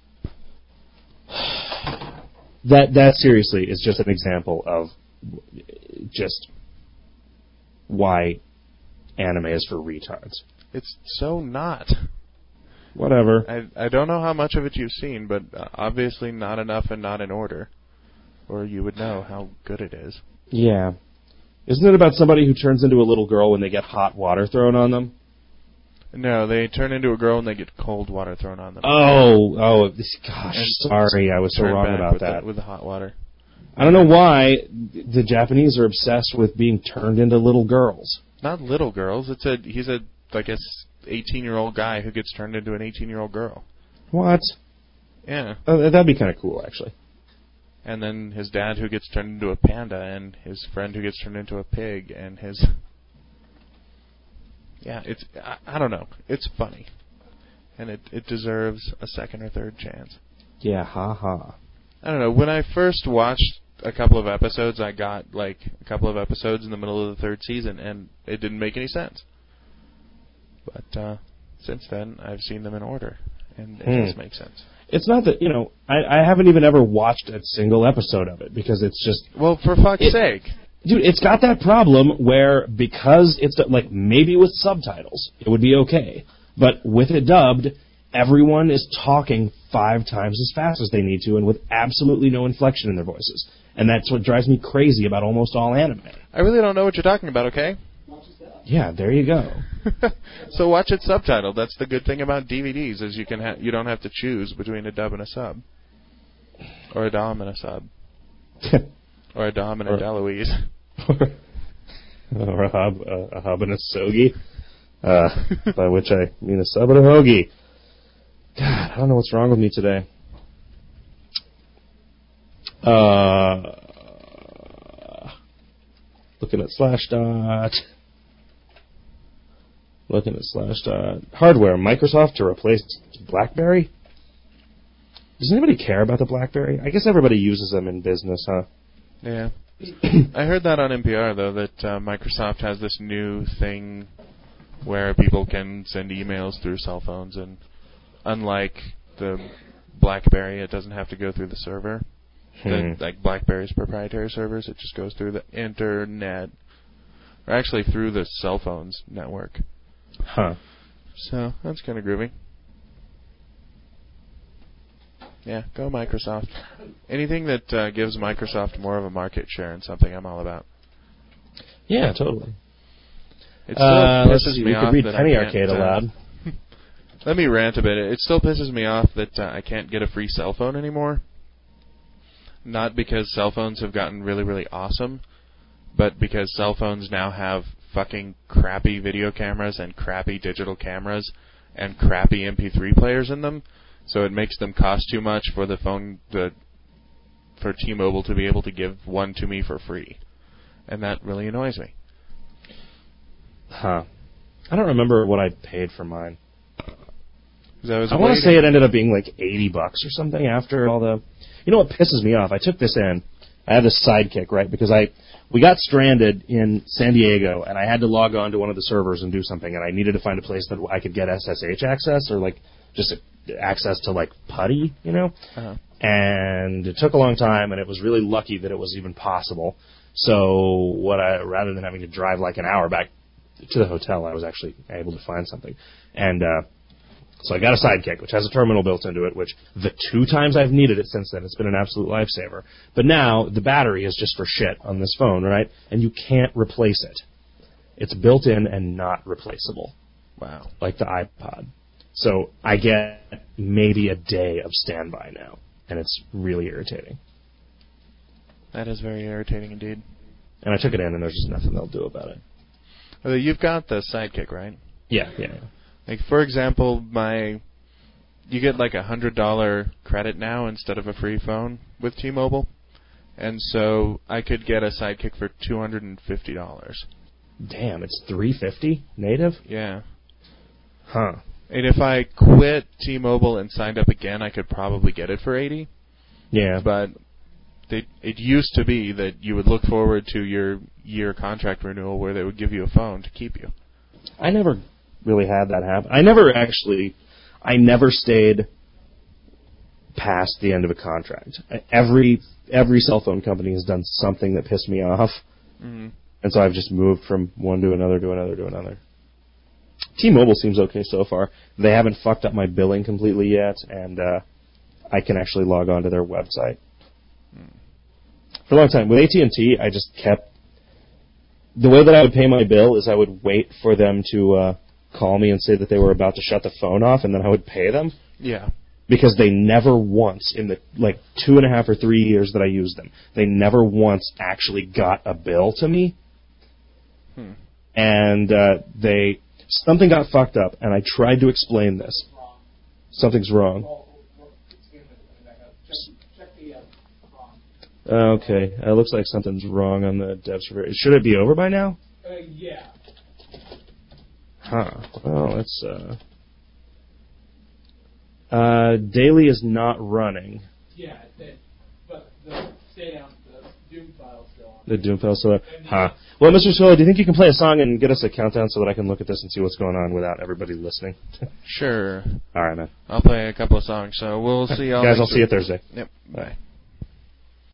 That seriously is just an example of just why anime is for retards. It's so not. Whatever. I don't know how much of it you've seen, but obviously not enough and not in order. Or you would know how good it is. Yeah. Isn't it about somebody who turns into a little girl when they get hot water thrown on them? No, they turn into a girl and they get cold water thrown on them. Oh, gosh, sorry, I was so wrong about that. With the hot water. I don't know why the Japanese are obsessed with being turned into little girls. Not little girls. He's a 18-year-old guy who gets turned into an 18-year-old girl. What? Yeah. That'd be kind of cool, actually. And then his dad who gets turned into a panda, and his friend who gets turned into a pig, and his... Yeah, it's... I don't know. It's funny. And it deserves a second or third chance. Yeah, ha. I don't know. When I first watched a couple of episodes, I got, a couple of episodes in the middle of the third season, and it didn't make any sense. But since then, I've seen them in order, and it does make sense. It's not that, I haven't even ever watched a single episode of it, because it's just... Well, for fuck's sake. Dude, it's got that problem where, because it's, maybe with subtitles, it would be okay. But with it dubbed, everyone is talking 5 times as fast as they need to, and with absolutely no inflection in their voices. And that's what drives me crazy about almost all anime. I really don't know what you're talking about, okay? Yeah, there you go. So watch it subtitled. That's the good thing about DVDs, is you don't have to choose between a dub and a sub. Or a dom and a sub. Or a dom and a Deloise. Or a hub and a sogi. By which I mean a sub and a hoagie. God, I don't know what's wrong with me today. Looking at Slashdot. Hardware, Microsoft to replace BlackBerry? Does anybody care about the BlackBerry? I guess everybody uses them in business, huh? Yeah. I heard that on NPR, though, that Microsoft has this new thing where people can send emails through cell phones, and unlike the BlackBerry, it doesn't have to go through the server. Like BlackBerry's proprietary servers, it just goes through the internet, or actually through the cell phone's network. Huh. So, that's kind of groovy. Yeah, go Microsoft. Anything that gives Microsoft more of a market share in something, I'm all about. Yeah, totally. It still pisses me we off could read that Penny I can't, Arcade aloud. Let me rant a bit. It still pisses me off that I can't get a free cell phone anymore. Not because cell phones have gotten really, really awesome, but because cell phones now have fucking crappy video cameras and crappy digital cameras and crappy MP3 players in them. So it makes them cost too much for the phone, for T-Mobile to be able to give one to me for free. And that really annoys me. Huh. I don't remember what I paid for mine. I want to say it ended up being like $80 or something after all the... You know what pisses me off? I took this in. I have this Sidekick, right? Because we got stranded in San Diego, and I had to log on to one of the servers and do something, and I needed to find a place that I could get SSH access, or like just access to like PuTTY, you know? Uh-huh. And it took a long time, and it was really lucky that it was even possible. So rather than having to drive like an hour back to the hotel, I was actually able to find something. And so I got a Sidekick, which has a terminal built into it, which the 2 times I've needed it since then, it's been an absolute lifesaver. But now the battery is just for shit on this phone, right? And you can't replace it. It's built in and not replaceable. Wow. Like the iPod. So I get maybe a day of standby now, and it's really irritating. That is very irritating indeed. And I took it in, and there's just nothing they'll do about it. You've got the Sidekick, right? Yeah. Like, for example, you get like $100 credit now instead of a free phone with T-Mobile, and so I could get a Sidekick for $250. Damn, it's $350 native? Yeah. Huh. And if I quit T-Mobile and signed up again, I could probably get it for $80. Yeah. But it used to be that you would look forward to your year contract renewal where they would give you a phone to keep you. I never really had that happen. I never stayed past the end of a contract. Every cell phone company has done something that pissed me off. Mm-hmm. And so I've just moved from one to another to another to another. T-Mobile seems okay so far. They haven't fucked up my billing completely yet, and I can actually log on to their website. For a long time, with AT&T, I just kept... The way that I would pay my bill is I would wait for them to call me and say that they were about to shut the phone off, and then I would pay them. Yeah. Because they never once, in the 2.5 or 3 years that I used them, they never once actually got a bill to me. And something got fucked up, and I tried to explain this. Something's wrong. Check the wrong. Okay, it looks like something's wrong on the dev server. Should it be over by now? Yeah. Huh. Well, it's daily is not running. Yeah, but stay down. The Doom file's still on. The Doom file's still there. Huh. Well, Mr. Solo, do you think you can play a song and get us a countdown so that I can look at this and see what's going on without everybody listening? Sure. All right, man. I'll play a couple of songs, so we'll see y'all Guys, next I'll see you week. Thursday. Yep. Bye.